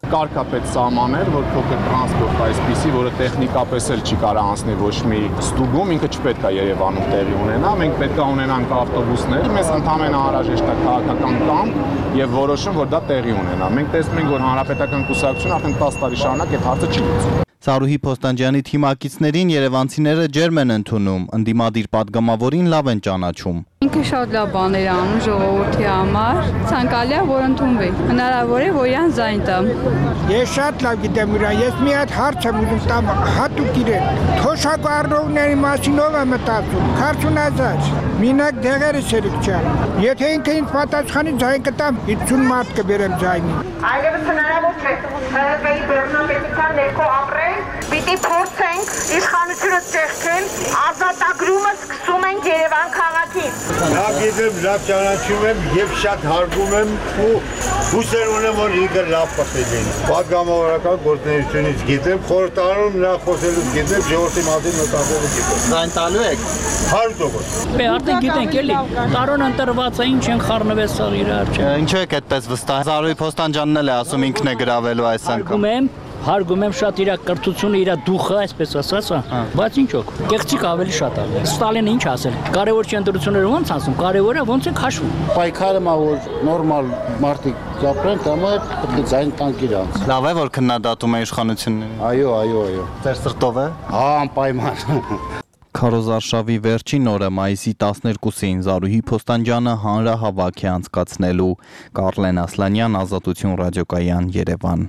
Կարգապետ սահմաններ, որ փոքր տրանսպորտ այսպիսի, որը տեխնիկապես էլ չի կարող անցնել ոչ մի ստուգում, ինքը չպետք է Երևանում տեղի ունենա։ Մենք պետք է ունենանք ավտոբուսներ, մեզ ընդհանրապես անհրաժեշտ է քաղաքական կամք եւ որոշում, որ դա տեղի ունենա։ Մենք տեսնում ենք, որ հանրապետական կուսակցությունը արդեն տասը տարի շարունակ այդ հարցը չի լուծում։ Սարուհի Փոստանջյանի թիմակիցներին երևանցիները ջերմ են ընդունում, ընդդիմադիր падգամավորին լավ են ճանաչում։ Ինքը շատ լավ բաներ անում ժողովրդի համար, ցանկալի է, որ ընդունվի։ Հնարավոր է, որ իրան զայն տամ։ Ես շատ լավ գիտեմ իրան, ես մի հատ հարց եմ ուզում տամ հատուկ իրեն։ Թոշակառնողների մասին ով է մտածում։ քառասուն հազար։ Մինակ դեղերը սերիկչան։ Եթե ինքը ինձ պատասխանի զայն կտամ, հիսուն մարդ կբերեմ զայնին։ Այլևս հնարավոր չէ ՀՀԿ-ի բեռնապետության ներքո ապրել, պիտի փորձենք իշխանությունը ճեղքել, ազատագրումը սկսում ենք Երևան քաղաքից։ Լավ գիտեմ, լավ ճանաչում եմ եւ շատ հարգում եմ ու հուսեր ունեմ, որ ինքը լավ պատերին։ Պատգամավորական գործունեությունից գիտեմ, խորհրդարանում նա խոսելուց գիտեմ, ժողովրդի մասին մտածելուց գիտեմ։ Զայն տալու եք հարյուր տոկոս։ Բե արդեն գիտենք էլի, տարոն ընտրված է, ինչ են խառնվեց սա իր արջը։ Ինչու եք այդպես վստահ։ Զարուհի Փոստանջյանն էլ է ասում ինքն է գրավելու այս անգամ։ Հարգում եմ, հարգում եմ շատ իր կրթությունը, իր դուխը, այսպես ասած, բայց ինչ օք, կեղծիք ավելի շատ է։ Ստալինը ինչ ասել։ Կարևոր չի ընտրությունները ոնց ասում, կարևորը ոնց է քաշվում։ Պայքարը մա որ նորմալ մարդիկ ապրեն, կամ է պետք է ձայն տանք իրանց։ Լավ է, որ քննադատում է իշխանություններին։ Այո, այո, այո։ Ձեր սրտով է։ Հա, անպայման։ Քարոզարշավի վերջին օրը մայիսի տասներկուսին Զարուհի Փոստանջյանը հանրահավաք է անցկացնելու։ Կարլեն Ասլանյան, Ազատություն ռադիոկայան, Երևան։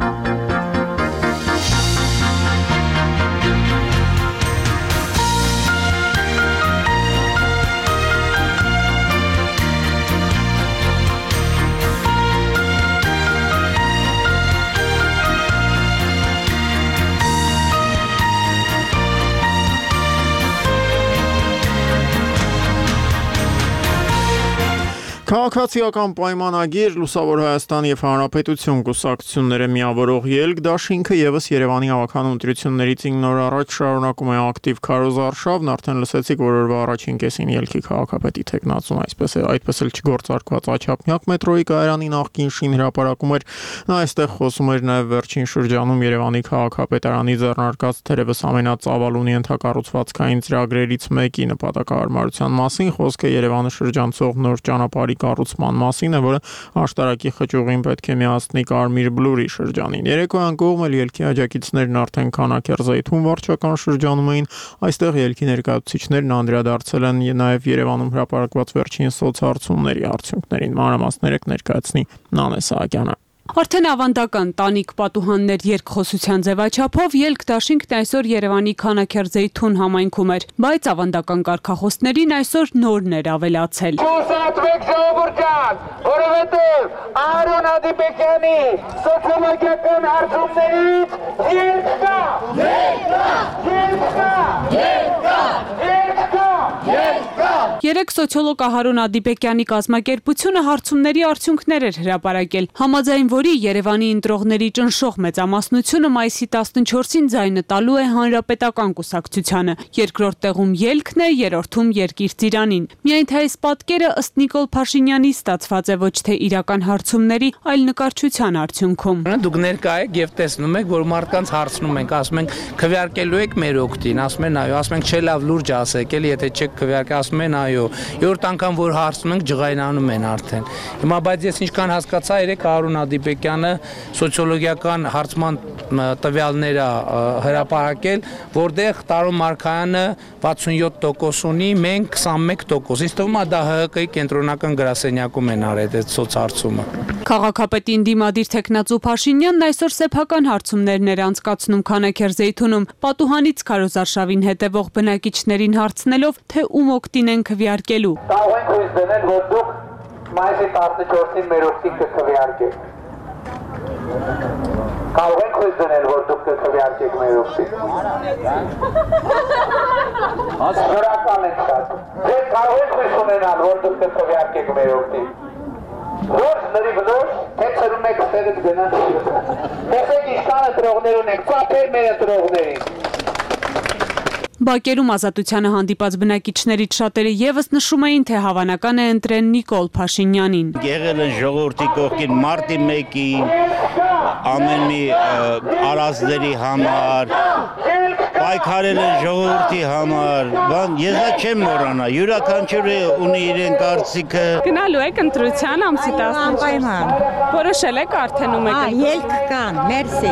Քաղաքացիական պայմանագիր, Լուսավոր Հայաստան եւ Հանրապետություն կուսակցությունները միավորող ելք դաշինքը եւս Երևանի հավաքական ընտրություններից ինը օր առաջ շարունակում է ակտիվ քարոզարշավն, արդեն լսեցիք, որ օրվա առաջին կեսին ելքի քաղաքապետի թեկնածուն այսպես է, այդպես էլ չգործարկված Աչափնյակ մետրոյի կայարանի նախկին շին հրապարակում էր, նա այստեղ խոսում էր նաեւ վերջին շրջանում Երևանի քաղաքապետարանի ձեռնարկած թերևս ամենածավալուն ենթակառուցվածքային ծրագրերից մեկի նպատակահարմարության մասին, խոսքը Երևանը շրջանցող նոր ճանապարհի կառուցման մասին է, որը աշտարակի խճուղին պետք է միացնի Կարմիր Բլուրի շրջանին։ Երեկոյան կողմ էլ ելքի աջակիցներն արդեն Քանաքերզեյթուն վարչական շրջանում էին, այստեղ ելքի ներկայացուցիչներն անդրադարձել են նաև Երևանում հրապարակված վերջին սոցհարցումների արդյունքներին։ Մանրամասներեք ներկայացնի Նանե Սահակյանը։ Արդեն ավանդական տանիք պատուհաններ երկխոսության ձևաչափով ելք դաշինքն այսօր Երևանի Քանաքերզեյթուն համայնքում էր, բայց ավանդական կարգախոսներին այսօր նորն էր ավելացել։ Չուսատվեք ժողովուրդ ջան, որովհետև Արոն Ադիպեկյանի սոցիոլոգիական հարցումներից ելք կա, ելք կա, ելք կա, ելք կա, ելք կա, ելք կա։ Երեք սոցիոլոգ Արոն Ադիպեկյանի կազմակերպությունը հարցումների արդյունքներ էր հրապարակել, համաձայն որի Երևանի ընտրողների ճնշող մեծամասնությունը մայիսի տասնչորսին ձայնը տալու է Հանրապետական կուսակցությանը, երկրորդ տեղում ելքն է, երրորդում Երկիր Ծիրանին։ Միայն թե այս պատկերը ըստ Նիկոլ Փաշինյանի ստացված է ոչ թե իրական հարցումների, այլ նկարչության արդյունքում։ Դուք ներկա եք եւ տեսնում եք, որ մարդկանց հարցնում ենք, ասում ենք քվեարկելու եք մեր օգտին, ասում են այո, ասում ենք չէ լավ լուրջ ասեք, էլի եթե չեք քվեարկել, ասում են այո։ Երրորդ անգամ որ հարցնում ենք ջղայնանում են արդեն։ Հիմա բայց ես ինչքան հասկացա, երեք Արոն Ադիպեկյանը սոցիոլոգիական հարցման տվյալները հրապարակել, որտեղ Տարոն Մարկարյանը վաթսունյոթ տոկոս ունի, մենք քսանմեկ տոկոս։ Ինձ թվում է դա ՀՀԿ-ի կենտրոնական գրասենյակում են արել այդ սոցհարցումը։ Քաղաքապետին դիմադիր թեկնածու Փաշինյանն այսօր սեփական հարցումներն էր անցկացնում Քանաքերզեյթունում, պատուհանից քարոզարշավին հետևող բնակիչներին հարցնելով, թե ում օգտին են քվեարկելու։ Կարող ենք հույս դնել, որ դուք մայիսի տասնչորսին մեր օգտին կքվեարկեք։ Կարող ենք հույս դնել, որ դուք կքվեարկեք մեր օգտին։ Հասարակական ենք շատ։ Ձեր կարող ենք հույս ունենալ, որ դուք կքվեարկեք մեր օգտին։ Ոչ նրի բնոր, թե ծրում եք ստեղից գնան։ Տեսեք ինչքան ընտրողներ ունենք, ծափեր մեր ընտրողներին։ Բակերում Ազատությանը հանդիպած բնակիչներից շատերը եւս նշում էին, թե հավանական է ընտրեն Նիկոլ Փաշինյանին։ Եղել են ժողովրդի կողքին մարտի մեկին, ամեն մի արածների համար, պայքարել են ժողովրդի համար, բան ես դա չեմ մոռանա, յուրաքանչյուրը ունի իրեն կարծիքը։ Գնալու եք ընտրության ամսի տասնչորսին։ Որոշել եք արդեն ում եք։ Ա, ելք կան, մերսի։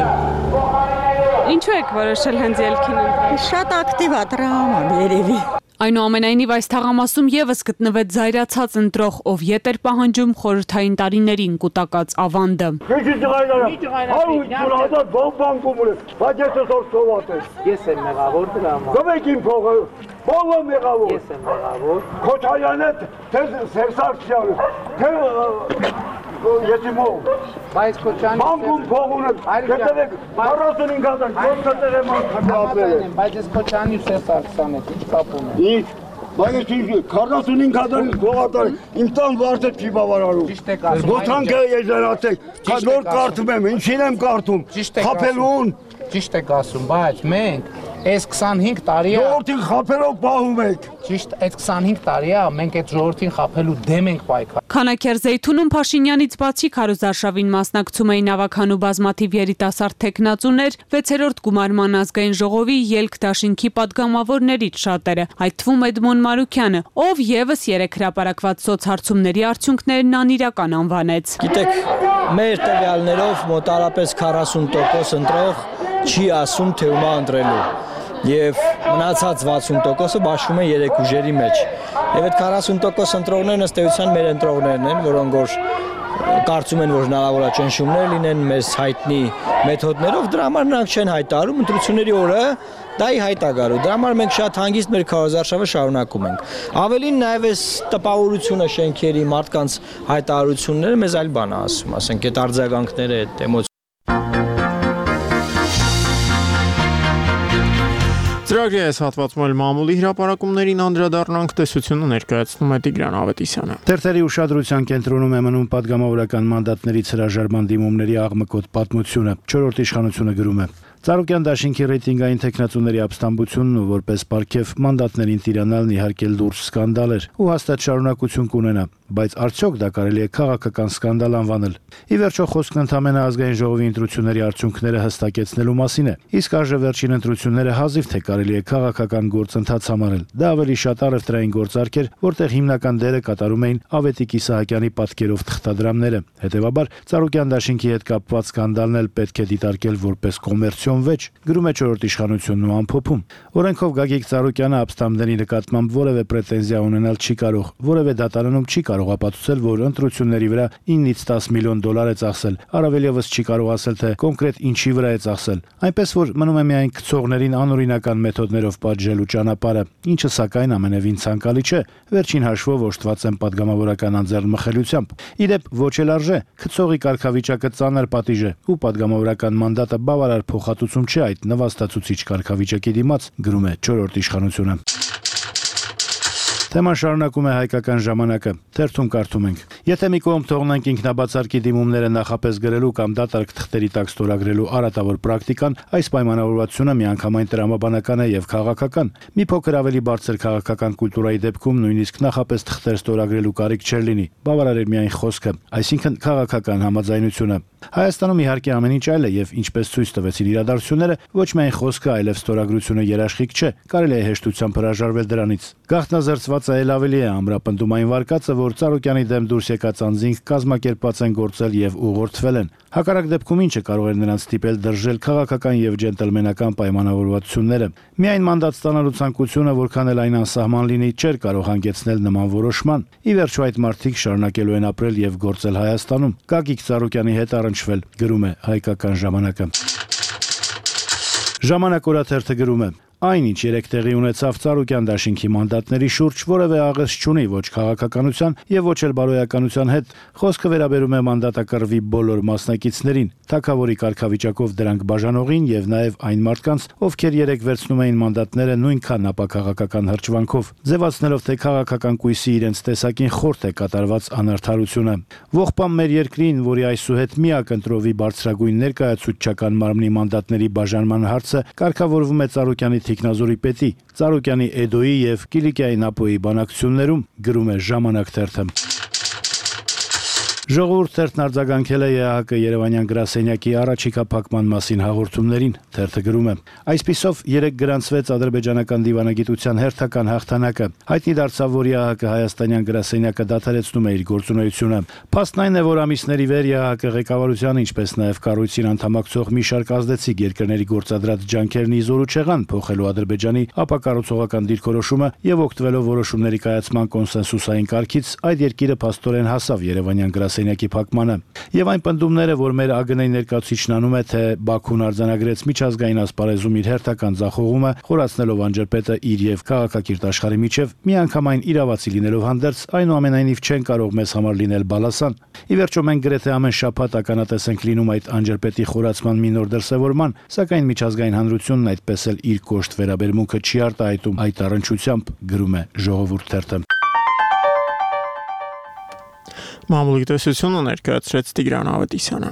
Ինչու եք որոշել հենց ելքին ընտրել։ Շատ ակտիվ է դրա համար երևի։ Այնուամենայնիվ այս թաղամասում եւս գտնվեց զայրացած ընտրող, ով ետ էր պահանջում խորհրդային տարիներին կուտակած ավանդը։ Քիչ ջղայնարա։ Հարույց հազար բան կոմուրը, բայց ես այսօր սոված եմ։ Ես եմ մեղավոր դրա համար։ Գովեք իմ փողը։ Բոլո մեղավոր։ Ես եմ մեղավոր։ Քոչարյանը թե Սերսարքյանը, թե Եսիմով։ Բայց Քոչարյանը բանկում փողունը, գտեք քառասունհինգ հազար, գործը դերեմ անցկացրել։ Բայց ես Քոչարյանի ու Սերսարքյանը ինչ կապում է։ Ինչ Բայց ես քառասունհինգ հազար գողատար իմ տան վարձը չի բավարարում։ Ճիշտ եք ասում։ Ոթանքը եզերացեք, նոր կարդում եմ, ինչին եմ կարդում։ Խափելուն։ Ճիշտ եք ասում, բայց մենք այս քսանհինգ տարի է ժողովրդին խափելով պահում եք։ Ճիշտ, այդ քսանհինգ տարի է մենք այդ ժողովրդին խափելու դեմ ենք պայքարում։ Քանաքեր Զեյթունում Փաշինյանից բացի քարոզարշավին մասնակցում էին ավագանու բազմաթիվ երիտասարդ տեխնացուներ, վեցերորդ գումարման ազգային ժողովի ելք դաշինքի падգամավորներից շատերը, այդ թվում Էդմոն Մարուկյանը, ով եւս երեք հրապարակված սոցհարցումների արդյունքներն անիրական անվանեց։ Գիտեք, մեր տվյալներով մոտարապես քառասուն տոկոս ընտրող չի ասում, թե ումա ընտրելու։ Եվ մնացած վաթսուն տոկոսը բաշխում է երեք ուժերի մեջ։ Եվ այդ քառասուն տոկոս ընտրողներն ըստ էության մեր ընտրողներն են, որոնք որ կարծում են, որ հնարավոր է ճնշումներ լինեն մեզ հայտնի մեթոդներով, դրա համար նրանք չեն հայտարարում ընտրությունների օրը դա ի հայտ է գալու։ Դրա համար մենք շատ հանգիստ մեր քարոզարշավը շարունակում ենք։ Ավելին նաև այս տպավորությունը շենքերի մարդկանց հայտարարությունները մեզ այլ բան է ասում, ասենք այդ արձագանքները, այդ էմոցիաները Ծրագրի այս հատվածում էլ մամուլի հրապարակումներին անդրադառնանք, տեսությունը ներկայացնում է Տիգրան Ավետիսյանը։ Թերթերի ուշադրության կենտրոնում է մնում падգամավորական մանդատներից հրաժարման դիմումների աղմկոտ պատմությունը։ Չորրորդ իշխանությունը գրում է. Ծառուկյան դաշինքի ռեյտինգային տեխնացուների ապստամբությունն ու որպես պարգև մանդատներին տիրանալն իհարկե լուրջ սկանդալ էր ու հաստատ շարունակություն կունենա, բայց արդյոք դա կարելի է քաղաքական սկանդալ անվանել։ Ի վերջո խոսքն ընդամենը ազգային ժողովի ընտրությունների արդյունքները հստակեցնելու մասին է, իսկ այժմ վերջին ընտրությունները հազիվ թե կարելի է քաղաքական գործընթաց համարել։ Դա ավելի շատ առևտրային գործարք էր, որտեղ հիմնական դերը կատարում էին Ավետիք Իսահակյանի պատկերով թղթադրամները։ Հետևաբար Ծառուկյան դաշինքի հետ կապված սկանդալն էլ պետք է դիտարկել որպես կոմերցիոն վեճ, գրում է չորրորդ իշխանությունն ու ամփոփում։ Օրենքով Գագիկ Ծառուկյանը ապստամբների նկատմամբ որևէ պրետենզիա ունենալ չի կարող, որևէ դատարանում չի կարող ապացուցել, որ ընտրությունների վրա իննից տասը միլիոն դոլար է ծախսել, առավել եւս չի կարող ասել, թե կոնկրետ ինչի վրա է ծախսել, այնպես որ մնում է միայն գցողներին անօրինական մեթոդներով պատժելու ճանապարհը, ինչը սակայն ամենևին ցանկալի չէ, վերջին հաշվով օժտված են падգամավորական անձեռնմխելիությամբ։ Իդեպ ոչ էլ արժե, գցողի կարգավիճակը ծանր պատիժ է ու падգամավորական մանդատը բավարար փոխհատուցում չէ այդ նվաստացուցիչ կարգավիճակի դիմաց, գրում է չորրորդ իշխանությունը։ Թեման շարունակում է Հայկական ժամանակը, թերթում կարդում ենք. Եթե մի կողմ թողնենք ինքնաբացարկի դիմումները նախապես գրելու կամ դատարկ թղթերի տակ ստորագրելու արատավոր պրակտիկան, այս պայմանավորվածությունը միանգամայն տրամաբանական է եւ քաղաքական։ Մի փոքր ավելի բարձր քաղաքական կուլտուրայի դեպքում նույնիսկ նախապես թղթեր ստորագրելու կարիք չէր լինի, բավարար էր միայն խոսքը, այսինքն քաղաքական համաձայնությունը։ Հայաստանում իհարկե ամեն ինչ այլ է եւ ինչպես ցույց տվեցին իրադարձությունները, ոչ միայն խոսքը, այլև ստորագրությունը երաշխիք չէ, կարելի է հեշտությամբ հրաժարվել դրանից։ Գաղտնազերծվածը էլ ավելի է ամրապնդում այն վարկածը, որ Ծառուկյանի դեմ դուրս եկած անձինք կազմակերպած են գործել եւ ուղղորդվել են։ Հակառակ դեպքում ինչը կարող էր նրանց ստիպել դրժել քաղաքական եւ ջենտլմենական պայմանավորվածությունները։ Միայն մանդատ ստանալու ցանկությունը, որքան էլ այն անսահման լինի, չէր կարող հանգեցնել նման որոշման։ Ի վերջո այդ մարդիկ շարունակելու են ապրել եւ գործել Հայաստանում։ Գագիկ Ծառուկյանի հետ առնչվել, գրում է Հայկական ժամանակը։ Ժամանակ օրաթերթը գրում է. Այն ինչ երեք տեղի ունեցավ Ծառուկյան դաշինքի մանդատների շուրջ որևէ աղերս չունի ոչ քաղաքականության եւ ոչ էլ բարոյականության հետ։ Խոսքը վերաբերում է մանդատակռվի բոլոր մասնակիցներին, թագավորի կարգավիճակով դրանք բաժանողին եւ նաեւ այն մարդկանց, ովքեր երեք վերցնում էին մանդատները նույնքան ապակաղակական հրճվանքով, ձևացնելով թե քաղաքական կույսի իրենց տեսակին խորտ է կատարված անարդարությունը։ Ողբամ մեր երկրին, որի այսուհետ միակ ընտրովի բարձրագույն ներկայացուցչական մարմնի մանդատների բաժանման հարցը կարգավորվում է Ծառուկյանի թիկնազորի պետի, Ծառուկյանի Էդոյի եւ Կիլիկիայի Նապոյի բանակցություններում, գրում է Ժամանակ թերթը։ Ժողովուրդ թերթն արձագանքել է ԵԱՀԿ Երևանյան գրասենյակի առաջիկա փակման մասին հաղորդումներին, թերթը գրում է. Այսպիսով երեկ գրանցվեց ադրբեջանական դիվանագիտության հերթական հաղթանակը։ Հայտնի դարձավ, որ ԵԱՀԿ Հայաստանյան գրասենյակը դադարեցնում է իր գործունեությունը։ Փաստն այն է, որ ամիսների վեր ԵԱՀԿ ղեկավարությանը, ինչպես նաև կառույցին անդամակցող մի շարք ազդեցիկ երկրների գործադրած ջանքերն իզորու չեղան փոխելու Ադրբեջանի ապակառուցողական դիրքորոշումը եւ օգտվելով որոշումների կայացման կոնսենսուսային կարգից, այդ երկիրը փաստորեն հասավ Երևանյան գրասենյակի փակմանը։ Եվ այն պնդումները, որ մեր ԱԳՆ-ի ներկայացուցիչն անում է, թե Բաքուն արձանագրեց միջազգային ասպարեզում իր հերթական ձախողումը, խորացնելով անջրպետը իր եւ քաղաքակիրթ աշխարհի միջև, միանգամայն իրավացի լինելով հանդերձ, այնուամենայնիվ չեն կարող մեզ համար լինել բալասան։ Ի վերջո մենք գրեթե ամեն շաբաթ ականատես ենք լինում այդ անջրպետի խորացման մի նոր դրսևորման, սակայն միջազգային հանրությունն այդպես էլ իր կոշտ վերաբերմունքը չի արտահայտում այդ առնչությամբ, գրում է Ժողովուրդ թերթը։ Մամուլի տեսությունը ներկայացրեց Տիգրան Ավետիսյանը։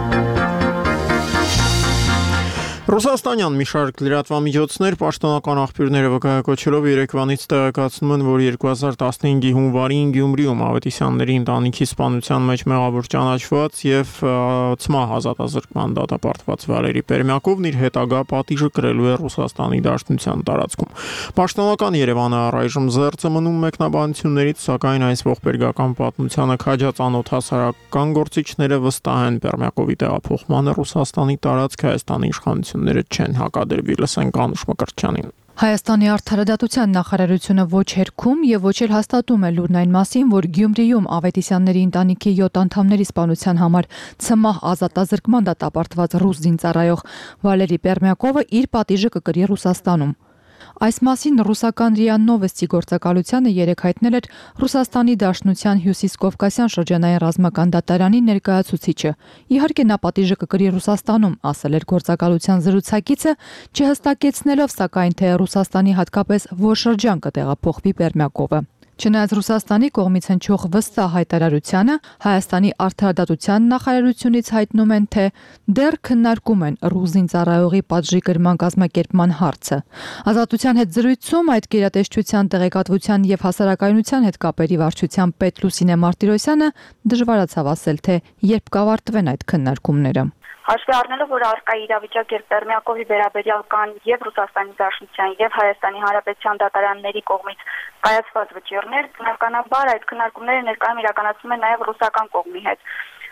Ռուսաստանյան մի շարք լրատվամիջոցներ պաշտոնական աղբյուրները վկայակոչելով երեկվանից տեղեկացնում են, որ երկու հազար տասնհինգի հունվարին Գյումրիում Ավետիսյանների ընտանիքի սպանության մեջ մեղավոր ճանաչված եւ ցմահ ազատազրկման դատապարտված Վալերի Պերմյակովն իր հետագա պատիժը կրելու է Ռուսաստանի Դաշնության տարածքում։ Պաշտոնական Երևանը առայժմ զերծ է մնում մեկնաբանություններից, սակայն այս ողբերգական պատմությանը քաջածանոթ հասարակական գործիչները վստահ են Պերմյակովի տեղափոխմանը Ռուսաստանի տարածք Հայաստանի իշխանությունները չեն հակադրվի, լսենք Անուշ Մկրտչյանին։ Հայաստանի արդարադատության նախարարությունը ոչ հերքում եւ ոչ էլ հաստատում է լուրն այն մասին, որ Գյումրիում Ավետիսյանների ընտանիքի յոթ անդամների սպանության համար ցմահ ազատազրկման դատապարտված ռուս զինծառայող Վալերի Պերմյակովը իր պատիժը կկրի Ռուսաստանում։ Այս մասին ռուսական ՌԻԱ Նովոստի գործակալությանը երեկ հայտնել էր Ռուսաստանի Դաշնության Հյուսիս-Կովկասյան շրջանային ռազմական դատարանի ներկայացուցիչը։ Իհարկե նա պատիժը կկրի Ռուսաստանում, ասել էր գործակալության զրուցակիցը, չհստակեցնելով սակայն թե Ռուսաստանի հատկապես որ շրջան կտեղափոխվի Պերմյակովը։ Չնայած Ռուսաստանի կողմից հնչող վստահ հայտարարությանը, Հայաստանի արդարադատության նախարարությունից հայտնում են, թե դեռ քննարկում են ռուս զինծառայողի պատժի կրման կազմակերպման հարցը։ Ազատության հետ զրույցում այդ գերատեսչության տեղեկատվության եւ հասարակայնության հետ կապերի վարչության պետ Լուսինե Մարտիրոսյանը դժվարացավ ասել, թե երբ կավարտվեն այդ քննարկումները։ Հաշվի առնելով, որ արկա իրավիճակ եւ Պերմյակովի վերաբերյալ կան եւ Ռուսաստանի Դաշնության եւ Հայաստանի Հանրապետության դատարանների կողմից կայացված վճիռներ, բնականաբար այդ քննարկումները ներկայում իրականացվում են նաեւ ռուսական կողմի հետ,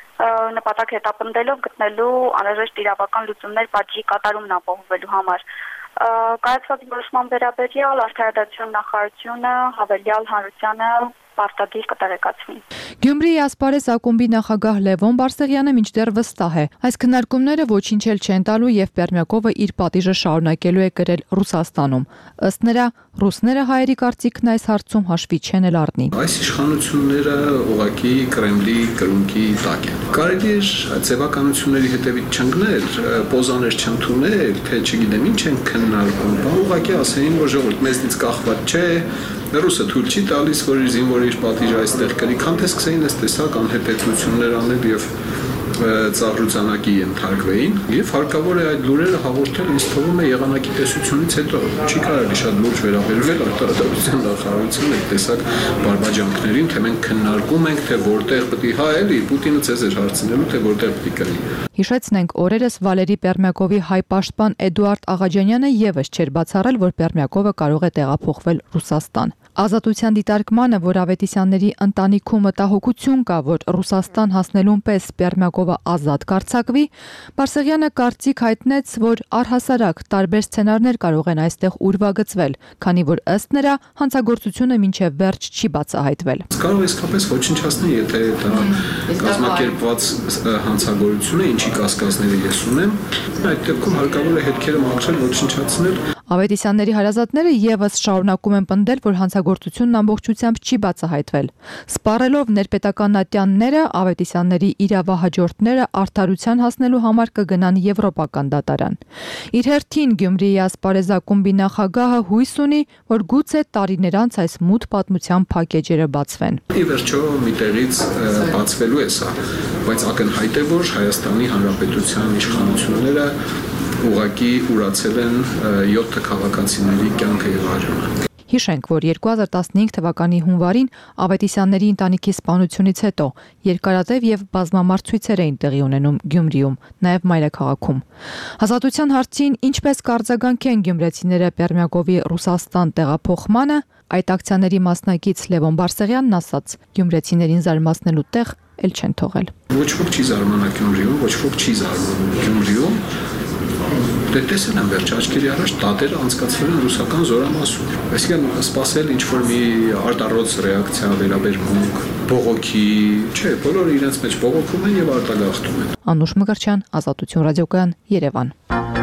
նպատակ հետապնդելով գտնելու անհրաժեշտ իրավական լուծումներ պատժի կատարումն ապահովելու համար։ Կայացված որոշման վերաբերյալ արդարադատության նախարարությունը հավելյալ հանրությանը պարտադիր կտեղեկացվի։ Գյումրիի ասպարեզ ակումբի նախագահ Լևոն Բարսեղյանը մինչդեռ վստահ է։ Այս քննարկումները ոչինչ էլ չեն տալու եւ Պերմյակովը իր պատիժը շարունակելու է կրել Ռուսաստանում։ Ըստ նրա, ռուսները հայերի կարծիքն այս հարցում հաշվի չեն էլ առնի։ Այս իշխանությունները ուղղակի Կրեմլի կրունկի տակ են։ Կարելի է ձևականությունների հետևից չընկնել, պոզաներ չընդունել, թե չգիտեմ ինչ են քննարկում, բայց ուղղակի ասեին, որ ժողովուրդ մեզնից կախված չէ, ռուսը թույլ չի տալիս, որ իր զինվորը իր պատիժը այստեղ կրի, քան թե սկսեին այս տեսակ անհետեթություններ անել եւ ծաղրուծանակի ենթարկվեին եւ հարկավոր է այդ լուրերը հաղորդել, ինձ թվում է եղանակի տեսությունից հետո չի կարելի շատ լուրջ վերաբերվել արդարադատության նախարարությունը այդ տեսակ բարբաջանքներին, թե մենք քննարկում ենք, թե որտեղ պետք է հա էլի Պուտինը ցեզ էր հարցնելու, թե որտեղ պետք է կրի։ Հիշեցնենք, օրերս Վալերի Պերմյակովի հայ պաշտպան Էդուարդ Աղաջանյանը եւս չէր բացառել, որ Պերմյակովը կարող է տեղափոխվել Ռուսաստան։ Ազատության դիտարկմանը, որ Ավետիսյանների ընտանիքում մտահոգություն կա, որ Ռուսաստան հասնելուն պես Պերմյակովը ազատ կարձակվի, Բարսեղյանը կարծիք հայտնեց, որ առհասարակ տարբեր սցենարներ կարող են այստեղ ուրվագծվել, քանի որ ըստ նրա հանցագործությունը մինչև վերջ չի բացահայտվել։ Կարող է իսկապես ոչնչացնել, եթե դա կազմակերպված հանցագործություն է, ինչի կասկածները ես ունեմ, այդ դեպքում հարկավոր է հետքերը մաքրել, ոչնչացնել։ Ավետիսյանների հարազատները եւս շարունակում են պնդել, որ հանցագործությունն ամբողջությամբ չի բացահայտվել։ Սպառելով ներպետական ատյանները, Ավետիսյանների իրավահաջորդները արդարության հասնելու համար կգնան եվրոպական դատարան։ Իր հերթին Գյումրիի ասպարեզ ակումբի նախագահը հույս ունի, որ գուցե տարիներ անց այս մութ պատմության փակեջերը բացվեն։ Ի վերջո միտեղից բացվելու է սա, բայց ակնհայտ է, որ Հայաստանի Հանրապետության իշխանությունները ուղղակի ուրացել են յոթ քաղաքացիների կյանքը եւ արյունը։ Հիշենք, որ երկու հազար տասնհինգ թվականի հունվարին Ավետիսյանների ընտանիքի սպանությունից հետո երկարատև եւ բազմամարդ ցույցեր էին տեղի ունենում Գյումրիում, նաեւ մայրաքաղաքում։ Ազատության հարցին ինչպես կարձագանք են գյումրեցիները Պերմյակովի Ռուսաստան տեղափոխմանը, այդ ակցիաների մասնակից Լևոն Բարսեղյանն ասաց. գյումրեցիներին զարմացնելու տեղ էլ չեն թողել։ Ոչ ոք չի զարմանա Գյումրիում, ոչ ոք չի զարմանում Գյումրիում։ Դե տեսել են վերջ աչքերի առաջ դատերը անցկացվել են ռուսական զորամասում։ Այսինքն սпасել ինչ որ մի արտառոց ռեակցիա, վերաբերմունք, բողոքի, չէ, բոլորը իրենց մեջ բողոքում են եւ արտագաղթում են։ Անուշ Մկրտչյան, Ազատություն ռադիոկայան, Երևան։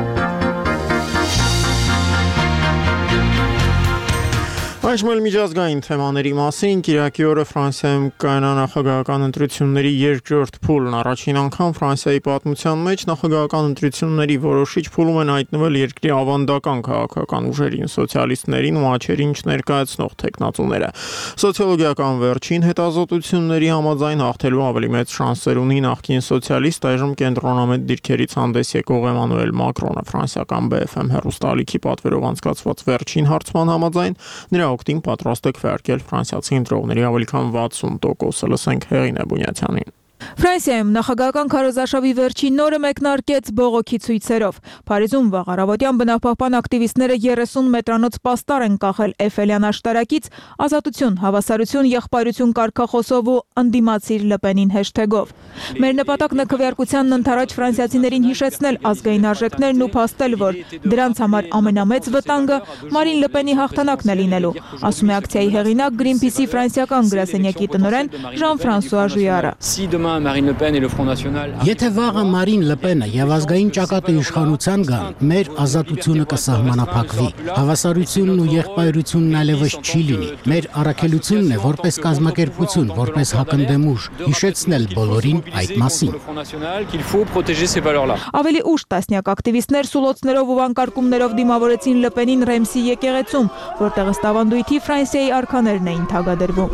Այժմ միջազգային թեմաների մասին Կիրակի օրը Ֆրանսիայում կայանա նախագահական ընտրությունների երկրորդ փուլն։ Առաջին անգամ Ֆրանսիայի պատմության մեջ նախագահական ընտրությունների որոշիչ փուլում են հայտնվել երկրի ավանդական քաղաքական ուժերին, սոցիալիստներին ու աչերին չներկայացնող տեխնացուները։ Սոցիոլոգիական վերջին հետազոտությունների համաձայն հաղթելու ավելի մեծ շանսեր ունի նախկին սոցիալիստ, այժմ կենտրոնամետ դիրքերից հանդես եկող Էմանուել Մակրոնը։ Ֆրանսիական B F M հեռուստաալիքի պատվերով անցկացված վերջին հարցման համաձայն նրա օգտին պատրաստ է քվեարկել ֆրանսիացի ընտրողների ավելի քան վաթսուն տոկոսը, լսենք Հեղինե Բունյաթյանին։ Ֆրանսիայում նախագահական քարոզարշավի վերջին նորը մեկնարկեց բողոքի ցույցերով։ Փարիզում վաղ առավոտյան բնապահպան ակտիվիստները երեսուն մետրանոց պաստառ են կախել Էֆելյան աշտարակից ազատություն, հավասարություն, եղբայրություն կարգախոսով ու ընդդիմացիր Լպենին հեշթեգով։ Մեր նպատակն է քվեարկությանն ընդառաջ ֆրանսիացիներին հիշեցնել ազգային արժեքներն ու փաստել, որ դրանց համար ամենամեծ վտանգը Մարին Լպենի հաղթանակն է լինելու, ասում է ակցիայի հեղինակ Greenpeace-ի ֆրանսիական գրասենյակի տնօրեն Ժան-Ֆրանսուଆ Ժույարը։ Marine Le Pen et le Front National. Եթե վաղը Մարին Լպենը եւ ազգային ճակատը իշխանության գան, մեր ազատությունը կսահմանափակվի։ Հավասարությունն ու եղբայրությունն այլևս չի լինի։ Մեր առաքելությունն է որպես կազմակերպություն, որպես հակընդդեմ ուժ, հիշեցնել բոլորին այդ մասին։ Ավելի ուշ տասնյակ ակտիվիստներ սուլոցներով ու վանկարկումներով դիմավորեցին Լպենին Ռեմսի եկեղեցում, որտեղ ըստ ավանդույթի Ֆրանսիայի արքաներն էին թագադրվում։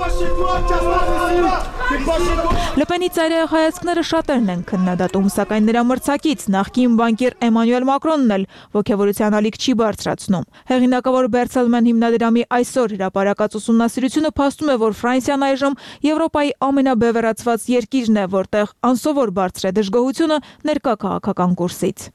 Լպենի ծայրահեղ հայացքները շատերն են քննադատում, սակայն նրա մրցակից նախկին բանկիր Էմանուել Մակրոնն էլ ոգևորության ալիք չի բարձրացնում։ Հեղինակավոր Բերցելմեն հիմնադրամի այսօր հրապարակած ուսումնասիրությունը փաստում է, որ Ֆրանսիան այժմ Եվրոպայի ամենաբևեռացված երկիրն է, որտեղ անսովոր բարձր է դժգոհությունը ներկա քաղաքական կուրսից։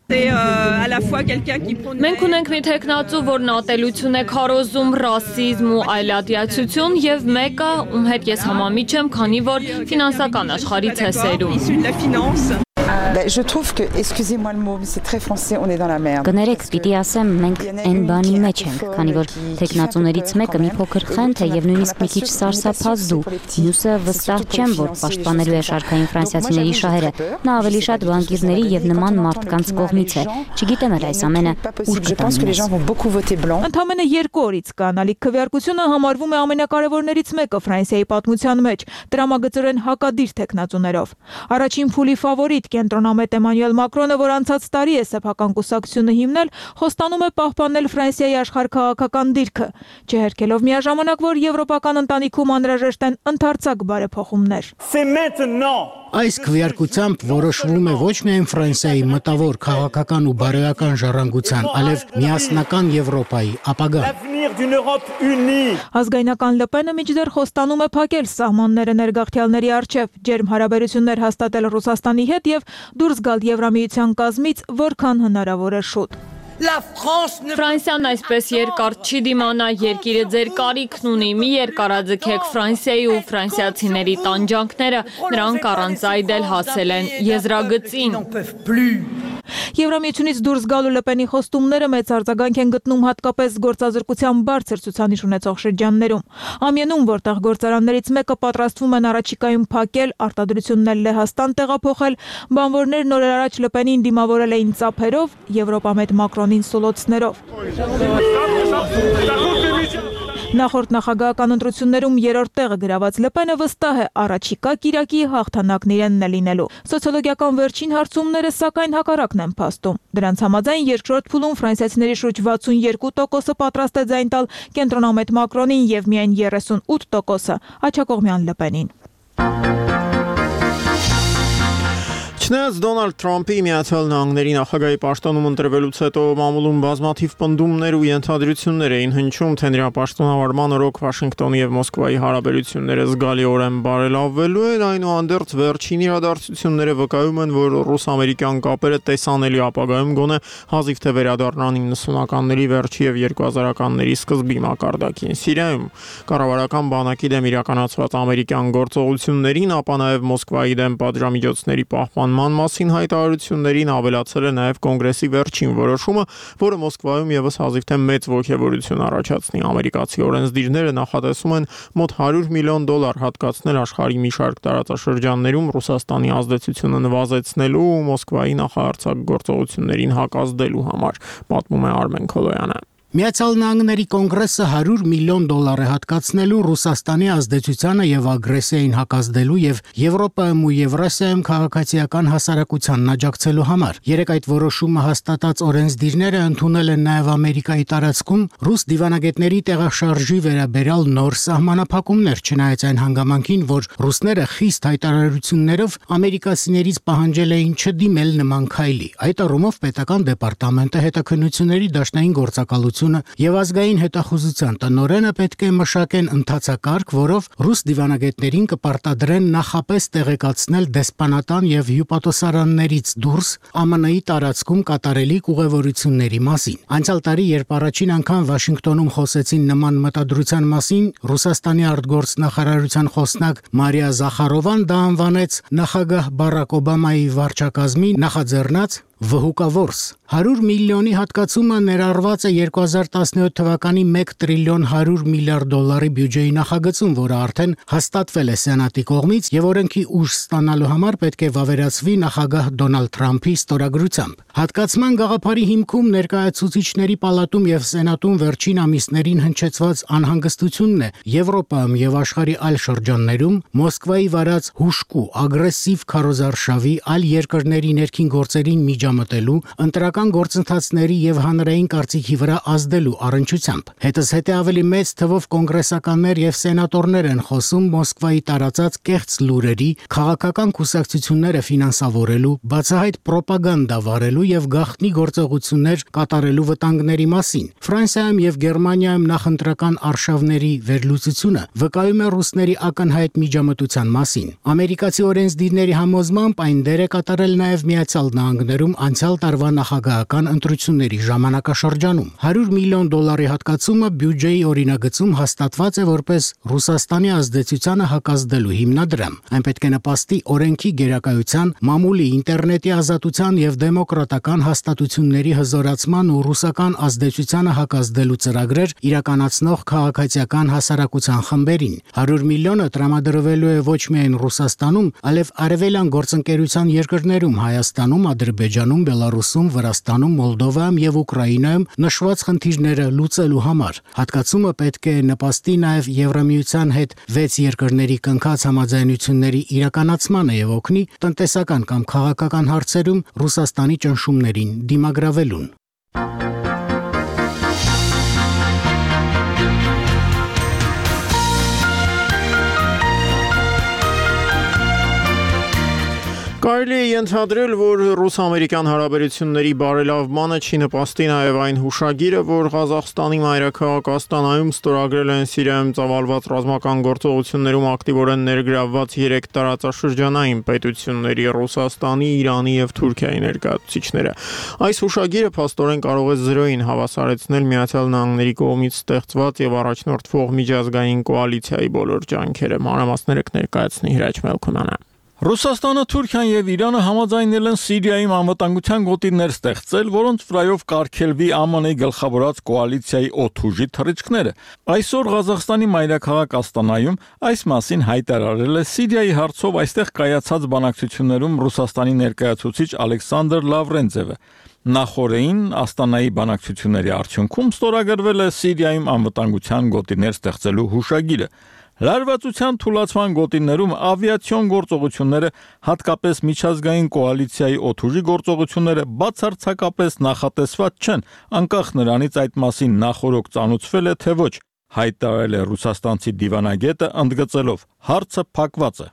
Մենք ունենք մի տեխնացու, որն ատելություն է քարոզում, ռասիզմ ու այլատիացություն, եւ մեկը, ում հետ ես համամիջ եմ, քանի որ ֆինանսական աշխարհից է սերում։ Je trouve que, excusez-moi le mot, c'est très français, on est dans la merde. Կներեք, պիտի ասեմ, մենք այն բանի մեջ ենք, քանի որ տեխնացուներից մեկը մի փոքր խենթ է եւ նույնիսկ մի քիչ սարսափազդու, մյուսը վստահ չեմ, որ պաշտպանելու է շարքային ֆրանսիացիների շահերը։ Նա ավելի շատ բանկիրների եւ նման մարդկանց կողմից է։ Չգիտեմ էլ այս ամենը ուր կտանի։ Ընդամենը երկու օրից կանալիք քվեարկությունը համարվում է ամենակարևորներից մեկը Ֆրանսիայի պատմության մեջ, տրամագծորեն հակադիր տեխնացուներով։ Առաջին փուլի ֆավորիտ կենտրոնամետ Էմանուել Մակրոնը, որ անցած տարի է սեփական կուսակցությունը հիմնել, խոստանում է պահպանել Ֆրանսիայի աշխարհքաղաքական դիրքը, չհերքելով միաժամանակ, որ եվրոպական ընտանիքում անհրաժեշտ են ընդարձակ բարեփոխումներ։ Այս քվեարկությամբ որոշվում է ոչ միայն Ֆրանսիայի մտավոր քաղաքական ու բարոյական ժառանգության, այլև միասնական Եվրոպայի ապագան։ Ազգայնական Լպենը միջդեռ խոստանում է փակել սահմանները ներգաղթյալների առջև, ջերմ հարաբերություններ հաստատել Ռուսաստանի հետ եւ դուրս գալ Եվրամիության կազմից, որքան հնարավոր է շուտ։ Ֆրանսիան այսպես երկար չի դիմանա, երկիրը ձեր կարիքն ունի, մի երկարաձգեք Ֆրանսիայի ու ֆրանսիացիների տանջանքները, նրանք առանց այդ էլ հասել են եզրագծին։ Եվրամիությունից դուրս գալու Լպենի խոստումները մեծ արձագանք են գտնում հատկապես գործազրկության բարձր ցուցանիշ ունեցող շրջաններում։ Ամենում, որտեղ գործարաններից մեկը պատրաստվում են առաջիկայում փակել, արտադրությունն էլ Լեհաստան տեղափոխել, բանվորներն օրեր առաջ Լպենին դիմավորել էին ծափերով, Եվրոպամետ Մակրոնին սուլոցներով։ Նախորդ նախագահական ընտրություններում երրորդ տեղը գրաված Լպենը վստահ է առաջիկա կիրակի հաղթանակն իրենն է լինելու։ Սոցիոլոգիական վերջին հարցումները սակայն հակառակն են փաստում։ Դրանց համաձայն երկրորդ փուլում ֆրանսիացիների շուրջ վաթսունյերկու տոկոսը պատրաստ է ձայն տալ կենտրոնամետ Մակրոնին եւ միայն երեսունութ տոկոսը աջակողմյան Լպենին։ Չնայած Դոնալդ Թրամփի Միացյալ Նահանգների նախագահի պաշտոնում ընտրվելուց հետո մամուլում բազմաթիվ պնդումներ ու ենթադրություններ էին հնչում, թե նրա պաշտոնավարման օրոք Վաշինգտոնի եւ Մոսկվայի հարաբերությունները զգալիորեն բարելավվելու են, այնուհանդերձ վերջին իրադարձությունները վկայում են, որ ռուս-ամերիկյան կապերը տեսանելի ապագայում գոնե հազիվ թե վերադառնան իննսունականների վերջի եւ երկու հազարականների սկզբի մակարդակին։ Սիրիայում կառավարական բանակի դեմ իրականացված ամերիկյան գործողություններին, ապա նաեւ Մոսկվայի դեմ պատժամիջոցների պահպանման մասին հայտարարություններին ավելացել է նաև կոնգրեսի վերջին որոշումը, որը Մոսկվայում եւս հազիվ թե մեծ ոգևորություն առաջացնի։ Ամերիկացի օրենսդիրները նախատեսում են մոտ հարյուր միլիոն դոլար հատկացնել աշխարհի մի շարք տարածաշրջաններում Ռուսաստանի ազդեցությունը նվազեցնելու ու Մոսկվայի նախահարձակ գործողություններին հակազդելու համար, պատմում է Արմեն Քոլոյանը։ Միացյալ Նահանգների կոնգրեսը հարյուր միլիոն դոլար է հատկացնելու Ռուսաստանի ազդեցությանը եւ ագրեսիային հակազդելու եւ Եվրոպայում ու Եվրասիայում քաղաքացիական հասարակությանն աջակցելու համար։ Երեք այդ որոշումը հաստատած օրենսդիրները ընդունել են նաեւ Ամերիկայի տարածքում ռուս դիվանագետների տեղաշարժի վերաբերյալ նոր սահմանափակումներ, չնայած այն հանգամանքին, որ ռուսները խիստ հայտարարություններով ամերիկացիներից պահանջել էին չդիմել նման քայլի։ Այդ առումով պետական դեպարտամենտը հետաքննությունների դաշնային գործակալություն եւ ազգային հետախուզության տնօրենը պետք է մշակեն ընթացակարգ, որով ռուս դիվանագետներին կպարտադրեն նախապես տեղեկացնել դեսպանատան եւ հյուպատոսարաններից դուրս ԱՄՆ-ի տարածքում կատարելիք ուղևորությունների մասին։ Անցյալ տարի, երբ առաջին անգամ Վաշինգտոնում խոսեցին նման մտադրության մասին, Ռուսաստանի արտգործնախարարության խոսնակ Մարիա Զախարովան դա անվանեց նախագահ Բարակ Օբամայի վարչակազմի նախաձեռնած վհուկավորս։ հարյուր միլիոնի հատկացումը ներառված է երկու հազար տասնյոթ թվականի մեկ տրիլիոն հարյուր միլիարդ դոլարի բյուջեի նախագծում, որը արդեն հաստատվել է Սենատի կողմից եւ օրենքի ուժ ստանալու համար պետք է վավերացվի նախագահ Դոնալդ Թրամփի ստորագրությամբ։ Հատկացման գաղափարի հիմքում ներկայացուցիչների պալատում եւ Սենատում վերջին ամիսներին հնչեցված անհանգստությունն է Եվրոպայում եւ աշխարհի այլ շրջաններում Մոսկվայի վարած հուժկու ագրեսիվ քարոզարշավի այլ երկրների ներքին գործերին միջամտելու, ընտրական գործընթացների եւ հանրային կարծիքի վրա ազդելու առնչությամբ։ Հետզհետե ավելի մեծ թվով կոնգրեսականներ եւ սենատորներ են խոսում Մոսկվայի տարածած կեղծ լուրերի, քաղաքական կուսակցությունները ֆինանսավորելու, բացահայտ պրոպագանդա վարելու եւ գաղտնի գործողություններ կատարելու վտանգների մասին։ Ֆրանսիայում եւ Գերմանիայում նախընտրական արշավների վերլուծությունը վկայում է ռուսների ակնհայտ միջամտության մասին։ Ամերիկացի օրենսդիրների համոզմամբ այն դեր է կատարել նաեւ Միացյալ Նահանգներում անցյալ տարվա նախագահական ընտրությունների ժամանակաշրջանում։ հարյուր միլիոն դոլարի հատկացումը բյուջեի օրինագծում հաստատված է որպես Ռուսաստանի ազդեցությանը հակազդելու հիմնադրամ։ Այն պետք է նպաստի օրենքի գերակայության, մամուլի, ինտերնետի ազատության եւ դեմոկրատական հաստատությունների հզորացման ու ռուսական ազդեցությանը հակազդելու ծրագրեր իրականացնող քաղաքացիական հասարակության խմբերին։ հարյուր միլիոնը տրամադրվելու է ոչ միայն Ռուսաստանում, այլև արևելյան գործընկերության երկրներում Հայաստանում, Ադրբեջանում, Բելարուսում, Վրաստանում, Մոլդովայում եւ Ուկրաինայում նշված խնդիրները լուծելու համար։ Հատկացումը պետք է նպաստի նաեւ Եվրամիության հետ վեց երկրների կնքած համաձայնությունների իրականացմանը եւ օգնի տնտեսական կամ քաղաքական հարցերում Ռուսաստանի ճնշումներին դիմագրավելուն։ Կարելի է ենթադրել, որ ռուս-ամերիկյան հարաբերությունների բարելավմանը չի նպաստի նաև այն հուշագիրը, որ Ղազախստանի մայրաքաղաք Աստանայում ստորագրել են Սիրիայում ծավալված ռազմական գործողություններում ակտիվորեն ներգրավված երեք տարածաշրջանային պետությունների՝ Ռուսաստանի, Իրանի եւ Թուրքիայի ներկայացուցիչները։ Այս հուշագիրը փաստորեն կարող է զրոյին հավասարեցնել Միացյալ Նահանգների կողմից ստեղծված եւ առաջնորդվող միջազգային կոալիցիայի բոլոր ջանքերը։ Մանրամասները կներկայացնի Հրաչ Մելքոնյանը։ Ռուսաստանը, Թուրքիան եւ Իրանը համաձայնել են Սիրիայում անվտանգության գոտիներ ստեղծել, որոնց վրայով կարգելվի Α M N-ի գլխավորած կոալիցիայի օդուժի թռիչքները։ Այսօր Ղազախստանի մայրաքաղաք Աստանայում այս մասին հայտարարել է Սիրիայի հարցով այստեղ կայացած բանակցություններում Ռուսաստանի ներկայացուցիչ Ալեքսանդր Լավրենտսևը։ Նախորդին Աստանայի բանակցությունների արդյունքում ստորագրվել է Սիրիայում անվտանգության գոտիներ ստեղծելու հուշագիրը։ Լարվածության թուլացման գոտիներում ավիացիոն գործողությունները, հատկապես միջազգային կոալիցիայի օդուժի գործողությունները բացարձակապես նախատեսված չեն, անկախ նրանից այդ մասին նախորոք ծանոթվել է թե ոչ, հայտարարել է ռուսաստանցի դիվանագետը ընդգծելով՝ հարցը փակված է։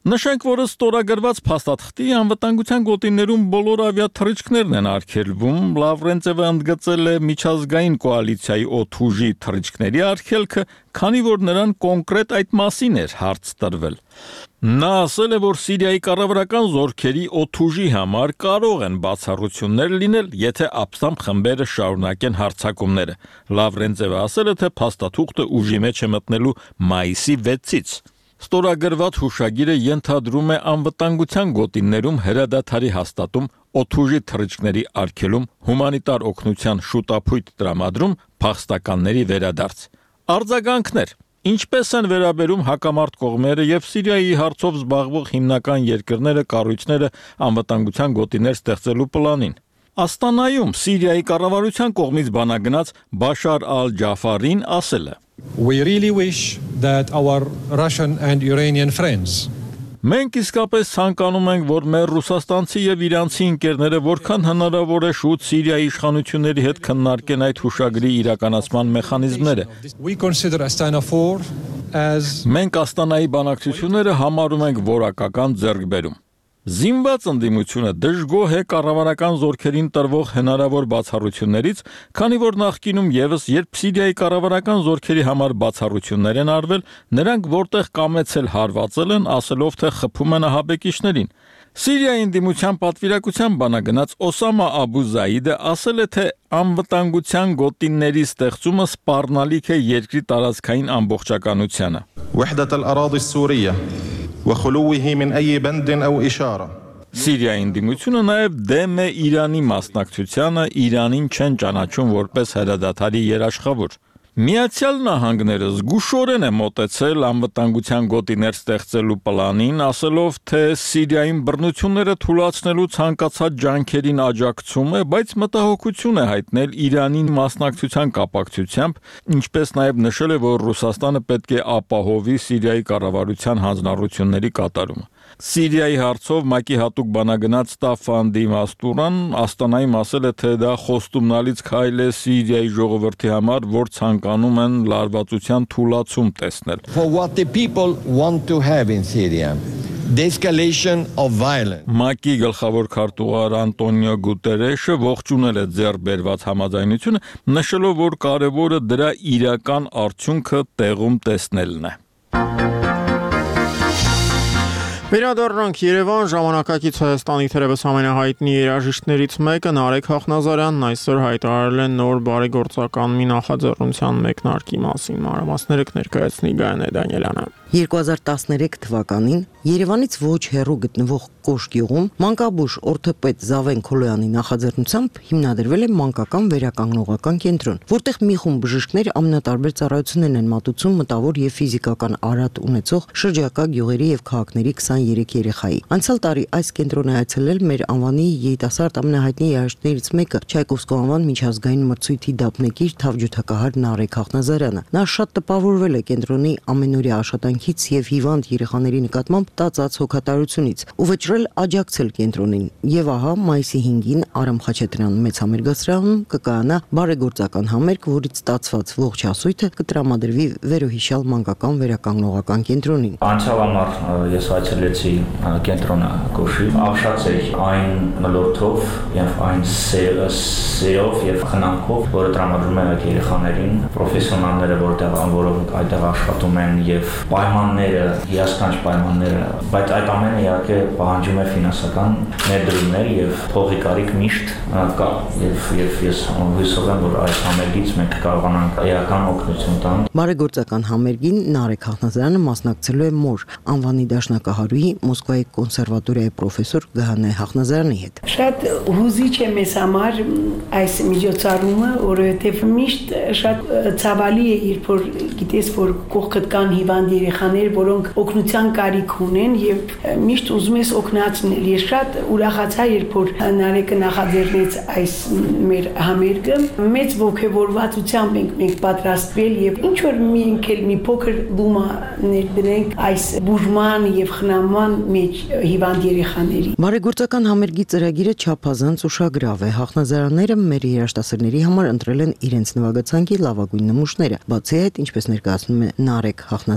Նշենք, որ ստորագրված փաստաթղթի անվտանգության գոտիներում բոլոր ավիաթռիչքներն են արգելվում, Լավրենտսևը ընդգծել է միջազգային կոալիցիայի օդուժի թռիչքների արգելքը, քանի որ նրան կոնկրետ այդ մասին էր հարց տրվել։ Նա ասել է, որ Սիրիայի կառավարական զորքերի օդուժի համար կարող են բացառություններ լինել, եթե ապստամբ խմբերը շարունակեն հարձակումները։ Լավրենտսևը ասել է, թե փաստաթուղթը ուժի մեջ է մտնելու մայիսի վեցից։ Ստորագրված հուշագիրը ենթադրում է անվտանգության գոտիներում հրադադարի հաստատում, օդուժի թռիչքների արգելում, հումանիտար օգնության շուտափույթ տրամադրում, փախստականների վերադարձ։ Արձագանքներ. Ինչպես են վերաբերում հակամարտ կողմերը եւ Սիրիայի հարցով զբաղվող հիմնական երկրները կառույցները անվտանգության գոտիներ ստեղծելու պլանին։ Աստանայում Սիրիայի կառավարության կողմից բանագնաց Բաշար ալ-Ջաֆարին ասել է. We really wish that our Russian and Iranian friends Մենք իսկապես ցանկանում ենք, որ մեր ռուսաստանցի եւ իրանցի ընկերները որքան հնարավոր է շուտ Սիրիայի իշխանությունների հետ քննարկեն այդ հուշագրի իրականացման մեխանիզմները։ We consider Astana four as Մենք Աստանայի բանակցությունները համարում ենք որակական ձեռքբերում։ Զինված ընդդիմությունը դժգոհ է կառավարական զորքերին տրվող հնարավոր բացառություններից, քանի որ նախկինում եւս երբ Սիրիայի կառավարական զորքերի համար բացառություններ են արվել, նրանք որտեղ կամեցել հարվածել են, ասելով թե խփում են ահաբեկիչներին։ Սիրիայի ընդդիմության պատվիրակության բանագնաց Օսամա Աբու Զայիդը ասել է, թե անվտանգության գոտիների ստեղծումը սպառնալիք է երկրի տարածքային ամբողջականությանը։ وحدة الأراضي السورية وخلوه من أي بند أو إشارة Սիրիայի ընդդիմությունը նաև դեմ է Իրանի մասնակցությանը, Իրանին չեն ճանաչում որպես հրադադարի երաշխավոր։ Միացյալ Նահանգները զգուշորեն է մոտեցել անվտանգության գոտիներ ստեղծելու պլանին, ասելով, թե Սիրիայում բռնությունները թույլատնելու ցանկացած ջանքերին աջակցում է, բայց մտահոգություն է հայտնել Իրանի մասնակցության կապակցությամբ, ինչպես նաև նշել է, որ Ռուսաստանը պետք է ապահովի Սիրիայի կառավարության հանձնառությունների կատարումը։ Սիրիայի հարցով ՄԱԿ-ի հատուկ բանագնաց Ստաֆան դի Մաստուրան Աստանայում ասել է, թե դա խոստումնալից քայլ է Սիրիայի ժողովրդի համար, որ ցանկանում են լարվածության թուլացում տեսնել։ For what the people want to have in Syria. The escalation of violence. ՄԱԿ-ի գլխավոր քարտուղար Անտոնիո Գուտերեշը ողջունել է ձեռբերված համաձայնությունը, նշելով, որ կարևորը դրա իրական արդյունքը տեղում տեսնելն է։ Վերադառնանք Երևան, ժամանակակից Հայաստանի թերևս ամենահայտնի երաժիշտներից մեկը Նարեկ Հախնազարյանն այսօր հայտարարել է նոր բարեգործական մի նախաձեռնության մեկնարկի մասին։ Մանրամասները կներկայացնի Գայանե Դանիելյանը։ երկու հազար տասներեք թվականին Երևանից ոչ հեռու գտնվող Կոշ գյուղում մանկաբույժ օրթոպեդ Զավեն Քոլոյանի նախաձեռնությամբ հիմնադրվել է մանկական վերականգնողական կենտրոն, որտեղ մի խումբ բժիշկներ ամենատարբեր ծառայություններ են մատուցում մտավոր եւ ֆիզիկական արատ ունեցող շրջակա գյուղերի եւ քաղաքների քսաներեք երեխայի։ Անցյալ տարի այս կենտրոնը այցելել մեր անվանի երիտասարդ ամենահայտնի երաժիշտներից մեկը Չայկովսկու անվան միջազգային մրցույթի դափնեկիր թավջութակահար Նարեկ Հախնազարյանը։ Նա շատ տպավորվել է կենտրոնի ամենօրյա աշխատանքից եւ հիվանդ երեխաների նկատմամբ տածած հոգատարությունից ու վճռել աջակցել կենտրոնին։ Եվ ահա մայիսի հինգին Արամ Խաչատրյան մեծ համերգասրահում կկայանա բարեգործական համերգ, որից ստացված ողջ հասույթը կտրամադրվի վերոհիշյալ մանկական վերականգնողական կենտրոնին։ Անցյալ ամառ ես այցելեցի կենտրոնը Կոշի, ապշացեի այն մլորթով եւ այն սերով եւ խնամքով, որը տրամադրում է այդ երեխաներին, պրոֆեսիոնալները, որտեղ որոնք այդտեղ աշխատում են եւ պայմանները, հիասքանչ պայմանները, բայց այդ ամենը իհարկե պահանջում է ֆինանսական ներդրումներ եւ փողի կարիք միշտ կա եւ եւ ես հույսով եմ, որ այս համերգից մենք կարողանանք էական օգնություն տալ։ Բարեգործական համերգին Նարեկ Հախնազարյանը մասնակցելու է մոր անվանի դաշնակահարուհի Մոսկվայի կոնսերվատորիայի պրոֆեսոր Գայանե Հախնազարյանի հետ։ Շատ հուզիչ է մեզ համար այս միջոցառումը, որովհետեւ միշտ շատ ցավալի է, երբ որ գիտես, որ կողքդ կան հիվանդ երեխաներ, որոնք օգնության կարիք ունեն եւ միշտ ուզում ես օգնացնել։ Ես շատ ուրախացա, երբ որ Նարեկը նախաձեռնեց այս մեր համերգը։ Մեծ ողջավորվածությամբ ենք մենք պատրաստվել եւ ինչ որ մենք էլ մի փոքր բումա ներդրենք այս բուժման եւ խնամման մեջ հիվանդ երեխաների։ Բարեգործական համերգի ծրագիրը չափազանց ուշագրավ է։ Հախնազարյանները մեր երաժշտասերների համար ընտրել են իրենց նվագացանկի լավագույն նմուշները։ Բացի այդ, ինչպես ներկայացնում է Նարեկ Հախնազարյանը,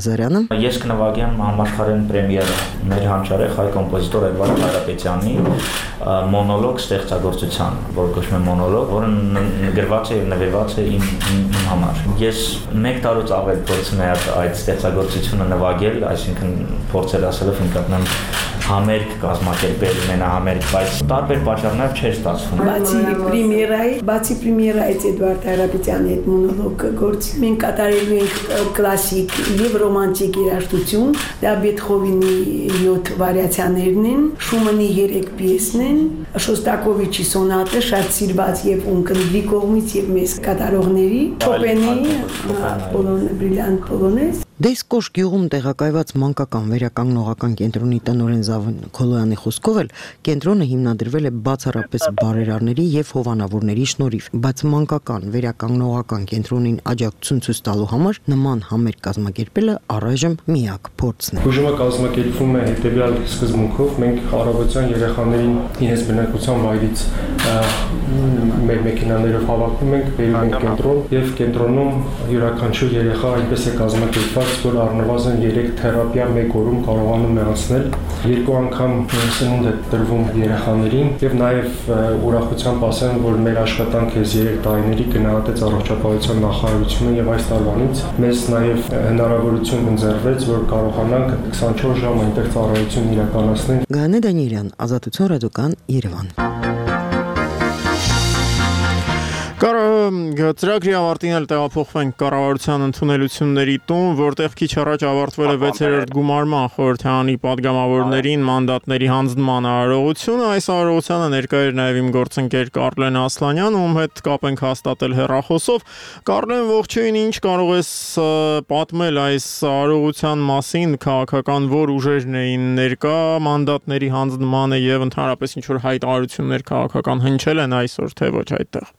Ես կնվագեմ համաշխարհային պրեմիերը մեր հանճարեղ հայ կոմպոզիտոր Էդվարդ Հայրապետյանի մոնոլոգ ստեղծագործության, որը կոչվում է մոնոլոգ, որը գրված է եւ նվիրված է իմ, իմ, իմ համար։ Ես մեկ տարուց ավել փորձում եմ այդ ստեղծագործությունը նվագել, այսինքն փորձել ասելով ինքնատեմ համերգ կազմակերպել, մենահամերգ, բայց տարբեր պատճառներով չէր ստացվում։ Բացի պրեմիերայի, բացի պրեմիերայից Էդվարդ Հայրապետյանի այդ մոնոլոգը գործի մենք կատարելու ենք կլասիկ եւ ռոմանտիկ երաժշտություն, դա Բեթհովենի յոթ վարիացիաներն են, Շումանի երեք պիեսն են, Շոստակովիչի սոնատը շատ սիրված եւ ունկնդրի կողմից եւ մեծ կատարողների, Շոպենի Պոլոն բրիլյանտ Պոլոնեզ Դեսկոշ գյուղում տեղակայված մանկական վերականգնողական կենտրոնի տնօրեն Զավեն Քոլոյանի խոսքով էլ կենտրոնը հիմնադրվել է բացառապես բարերարների եւ հովանավորների շնորհիվ, բայց մանկական վերականգնողական կենտրոնին աջակցություն ցույց տալու համար նման համերգ կազմակերպելը առայժմ միակ փորձն է։ Բուժումը կազմակերպվում է հետեւյալ սկզբունքով. մենք առավոտյան երեխաներին իրենց բնակության վայրից մեր մեքենաներով հավաքում ենք, բերում ենք կենտրոն եւ կենտրոնում յուրաքանչյուր երեխա այնպես է կազմակերպված, որ առնվազն երեք թերապիա մեկ օրում կարողանում է անցնել, երկու անգամ սնունդ է տրվում երեխաներին եւ նաեւ ուրախությամբ ասեմ, որ մեր աշխատանքը այս երեք տարիների գնահատեց առողջապահության նախարարությունը եւ այս տարվանից մեզ նաեւ հնարավորություն ընձեռվեց, որ կարողանանք քսանչորս ժամ այնտեղ ծառայություն իրականացնել։ Գայանե Դանիելյան, Ազատություն ռադիոկան, Երևան։ Ծրագրի ավարտին էլ տեղափոխվենք կառավարության ընդունելությունների տուն, որտեղ քիչ առաջ ավարտվել է վեցերորդ գումարման խորհրդարանի падգամավորներին մանդատների հանձնման արարողությունը։ Այս արարողությանը ներկա էր նաև իմ գործընկեր Կարլեն Ասլանյան, ում հետ կապ ենք հաստատել հեռախոսով։ Կարլեն, ողջույն, ինչ կարող ես պատմել այս արարողության մասին, քաղաքական որ ուժերն էին ներկա մանդատների հանձնմանը եւ ընդհանրապես ինչ որ հայտարարություններ քաղաքական հնչել են այսօր, թե ոչ այդտեղ։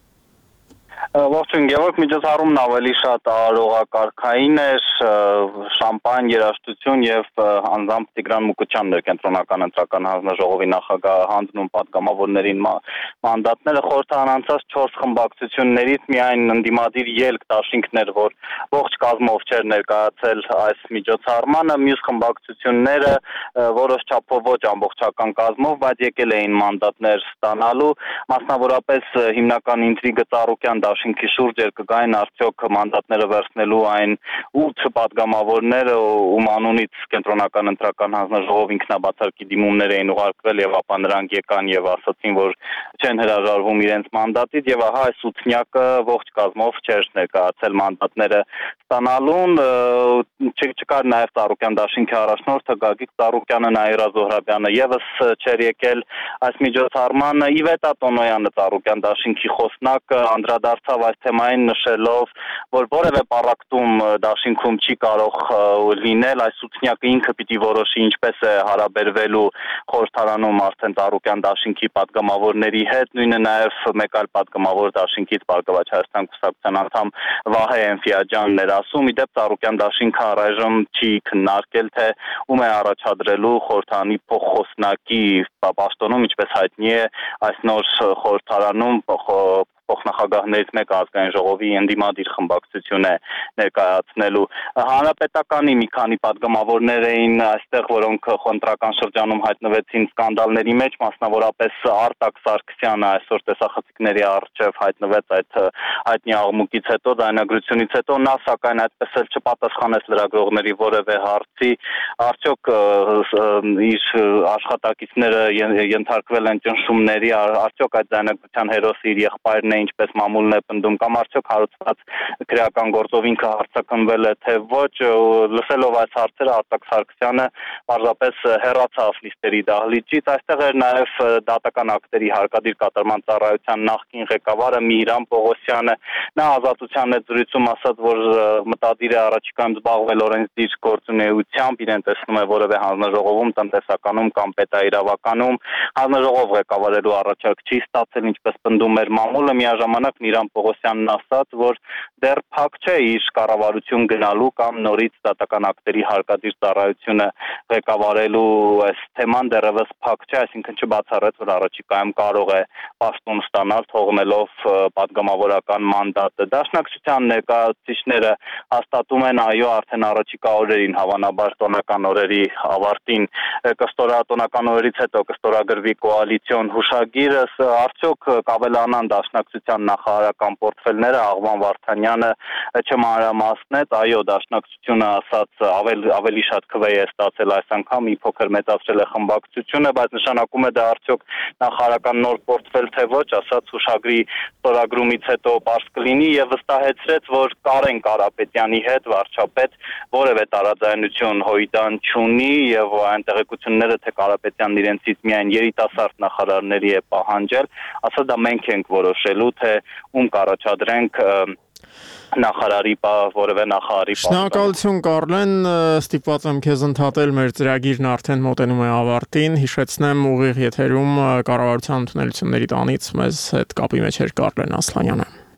Ողջույն Գևորգ, միջոցառումն ավելի շատ արարողակարգային էր, շամպայն, երաժշտություն եւ անձամբ Տիգրան Մուկուչյանն էր կենտրոնական ընտրական հանձնաժողովի նախագահ հանձնում падգամավորներին մանդատները խորհրդարան անցած չորս խմբակցություններից միայն ընդդիմադիր ելք դաշինքներ, որ ողջ կազմով չէր ներկայացել այս միջոցառմանը, մյուս խմբակցությունները որոշ չափով ոչ ամբողջական կազմով, բայց եկել էին մանդատներ ստանալու, մասնավորապես հիմնական ինտրիգը Ծառուկյան Շինքի շուրջ էր կգային արդյոք մանդատները վերցնելու այն ութ падգամավորները, ում անունից կենտրոնական ընտրական հանձնաժողով ինքնաբացարկի դիմումներ էին ուղարկվել եւ ապա նրանք եկան եւ ասացին, որ չեն հրաժարվում իրենց մանդատից եւ ահա այս ութնյակը ողջ կազմով չէր ներկայացել մանդատները ստանալուն, չկար նաեւ Ծառուկյան Դաշինքի առաջնորդը Գագիկ Ծառուկյանը, Նաիրա Զոհրաբյանը եւս չէր եկել այս միջոցառմանը, Իվետա Տոնոյանը Ծառուկյան Դաշինքի խոսնակը անդրադարձավ այս թեմային նշելով, որ որևէ պառակտում դաշինքում չի կարող լինել, այս ութնյակը ինքը պիտի որոշի ինչպես է հարաբերվելու խորհրդարանում արդեն Ծառուկյան Դաշինքի падգամավորների հետ, նույնը նաև մեկ այլ падգամավոր Դաշինքից Բարգավաճ Հայաստան կուսակցության անդամ Վահե Էնֆիաջյանն էր ասում, իդեպ Ծառուկյան Դաշինքը առայժմ չի քննարկել, թե ում է առաջադրելու խորհրդարանի փոխխոսնակի պաշտոնում, ինչպես հայտնի է, այս նոր խորհրդարանում փոխնախագահներից մեկը ազգային ժողովի ընդդիմադիր խմբակցություն է ներկայացնելու։ Հանրապետականի մի քանի падգամավորներ էին այստեղ, որոնք խնդրական շրջանում հայտնվեցին սկանդալների մեջ, մասնավորապես Արտակ Սարգսյանը այսօր տեսախցիկների առջև հայտնվեց այդ հայտնի աղմուկից հետո, ձայնագրությունից հետո, նա սակայն այդպես էլ չպատասխանեց լրագրողների որևէ հարցի, արդյոք իր աշխատակիցները ենթարկվել են ճնշումների, արդյոք այդ ձայնագրության հերոսը իր եղբայրն է, ինչպես մամուլն է պնդում, կամ արդյոք հարուցված քրեական գործով ինքը հարցակնվել է, թե ոչ, լսելով այս հարցերը Արտակ Սարգսյանը պարզապես հեռացավ նիստերի դահլիճից, այստեղ էր նաև դատական ակտերի հարկադիր կատարման ծառայության նախկին ղեկավարը Միհրան Պողոսյանը, նա Ազատության հետ զրույցում ասաց, որ մտադիր է առաջիկայում զբաղվել օրենսդիր գործունեությամբ, իրեն տեսնում է որևէ հանձնաժողովում, տնտեսականում կամ պետաիրավականում, հանձնաժողով ղեկավարելու առաջարկ չի ստացել, ինչպես պնդում էր մամուլը, միաժամանակ Նիրան Պողոսյանն ասաց, որ դեռ փակ չէ իր կառավարություն գնալու կամ նորից դատական ակտերի հարկադիր ծառայությունը ղեկավարելու այս թեման դեռևս փակ չէ, այսինքն չբացառեց, որ առաջիկայում կարող է պաշտոն ստանալ թողնելով պատգամավորական մանդատը։ Դաշնակցության ներկայացուցիչները հաստատում են, այո, արդեն առաջիկա օրերին, հավանաբար տոնական օրերի ավարտին կստորա տոնական օրերից հետո կստորագրվի կոալիցիոն հուշագիրը, արդյոք կավելանան դաշնակցության նախարարական պորտֆելները, Աղվան Վարդանյանը չմանրամասնեց, այո, դաշնակցությունը ասաց ավել, ավելի շատ քվե է ստացել այս անգամ, մի փոքր մեծացրել է խմբակցությունը, բայց նշանակում է դա արդյոք նախարարական նոր պորտֆել թե ոչ, ասաց հուշագրի ստորագրումից հետո պարզ կլինի եւ վստահեցրեց, որ Կարեն Կարապետյանի հետ վարչապետ որևէ տարաձայնություն հույդան չունի եւ այն տեղեկությունները, թե Կարապետյանն իրենցից միայն երիտասարդ նախարարների է պահանջել, ասա դա մենք ենք որոշելու, թե ում կառաջադրենք նախարարի որևէ նախարարի Շնորհակալություն Կարլեն, ստիպված եմ քեզ ընդհատել, մեր ծրագիրն արդեն մոտենում է ավարտին, հիշեցնեմ ուղիղ եթերում կառավարության ընդունելությունների տանից մեզ հետ կապի մեջ էր Կարլեն Ասլանյանը։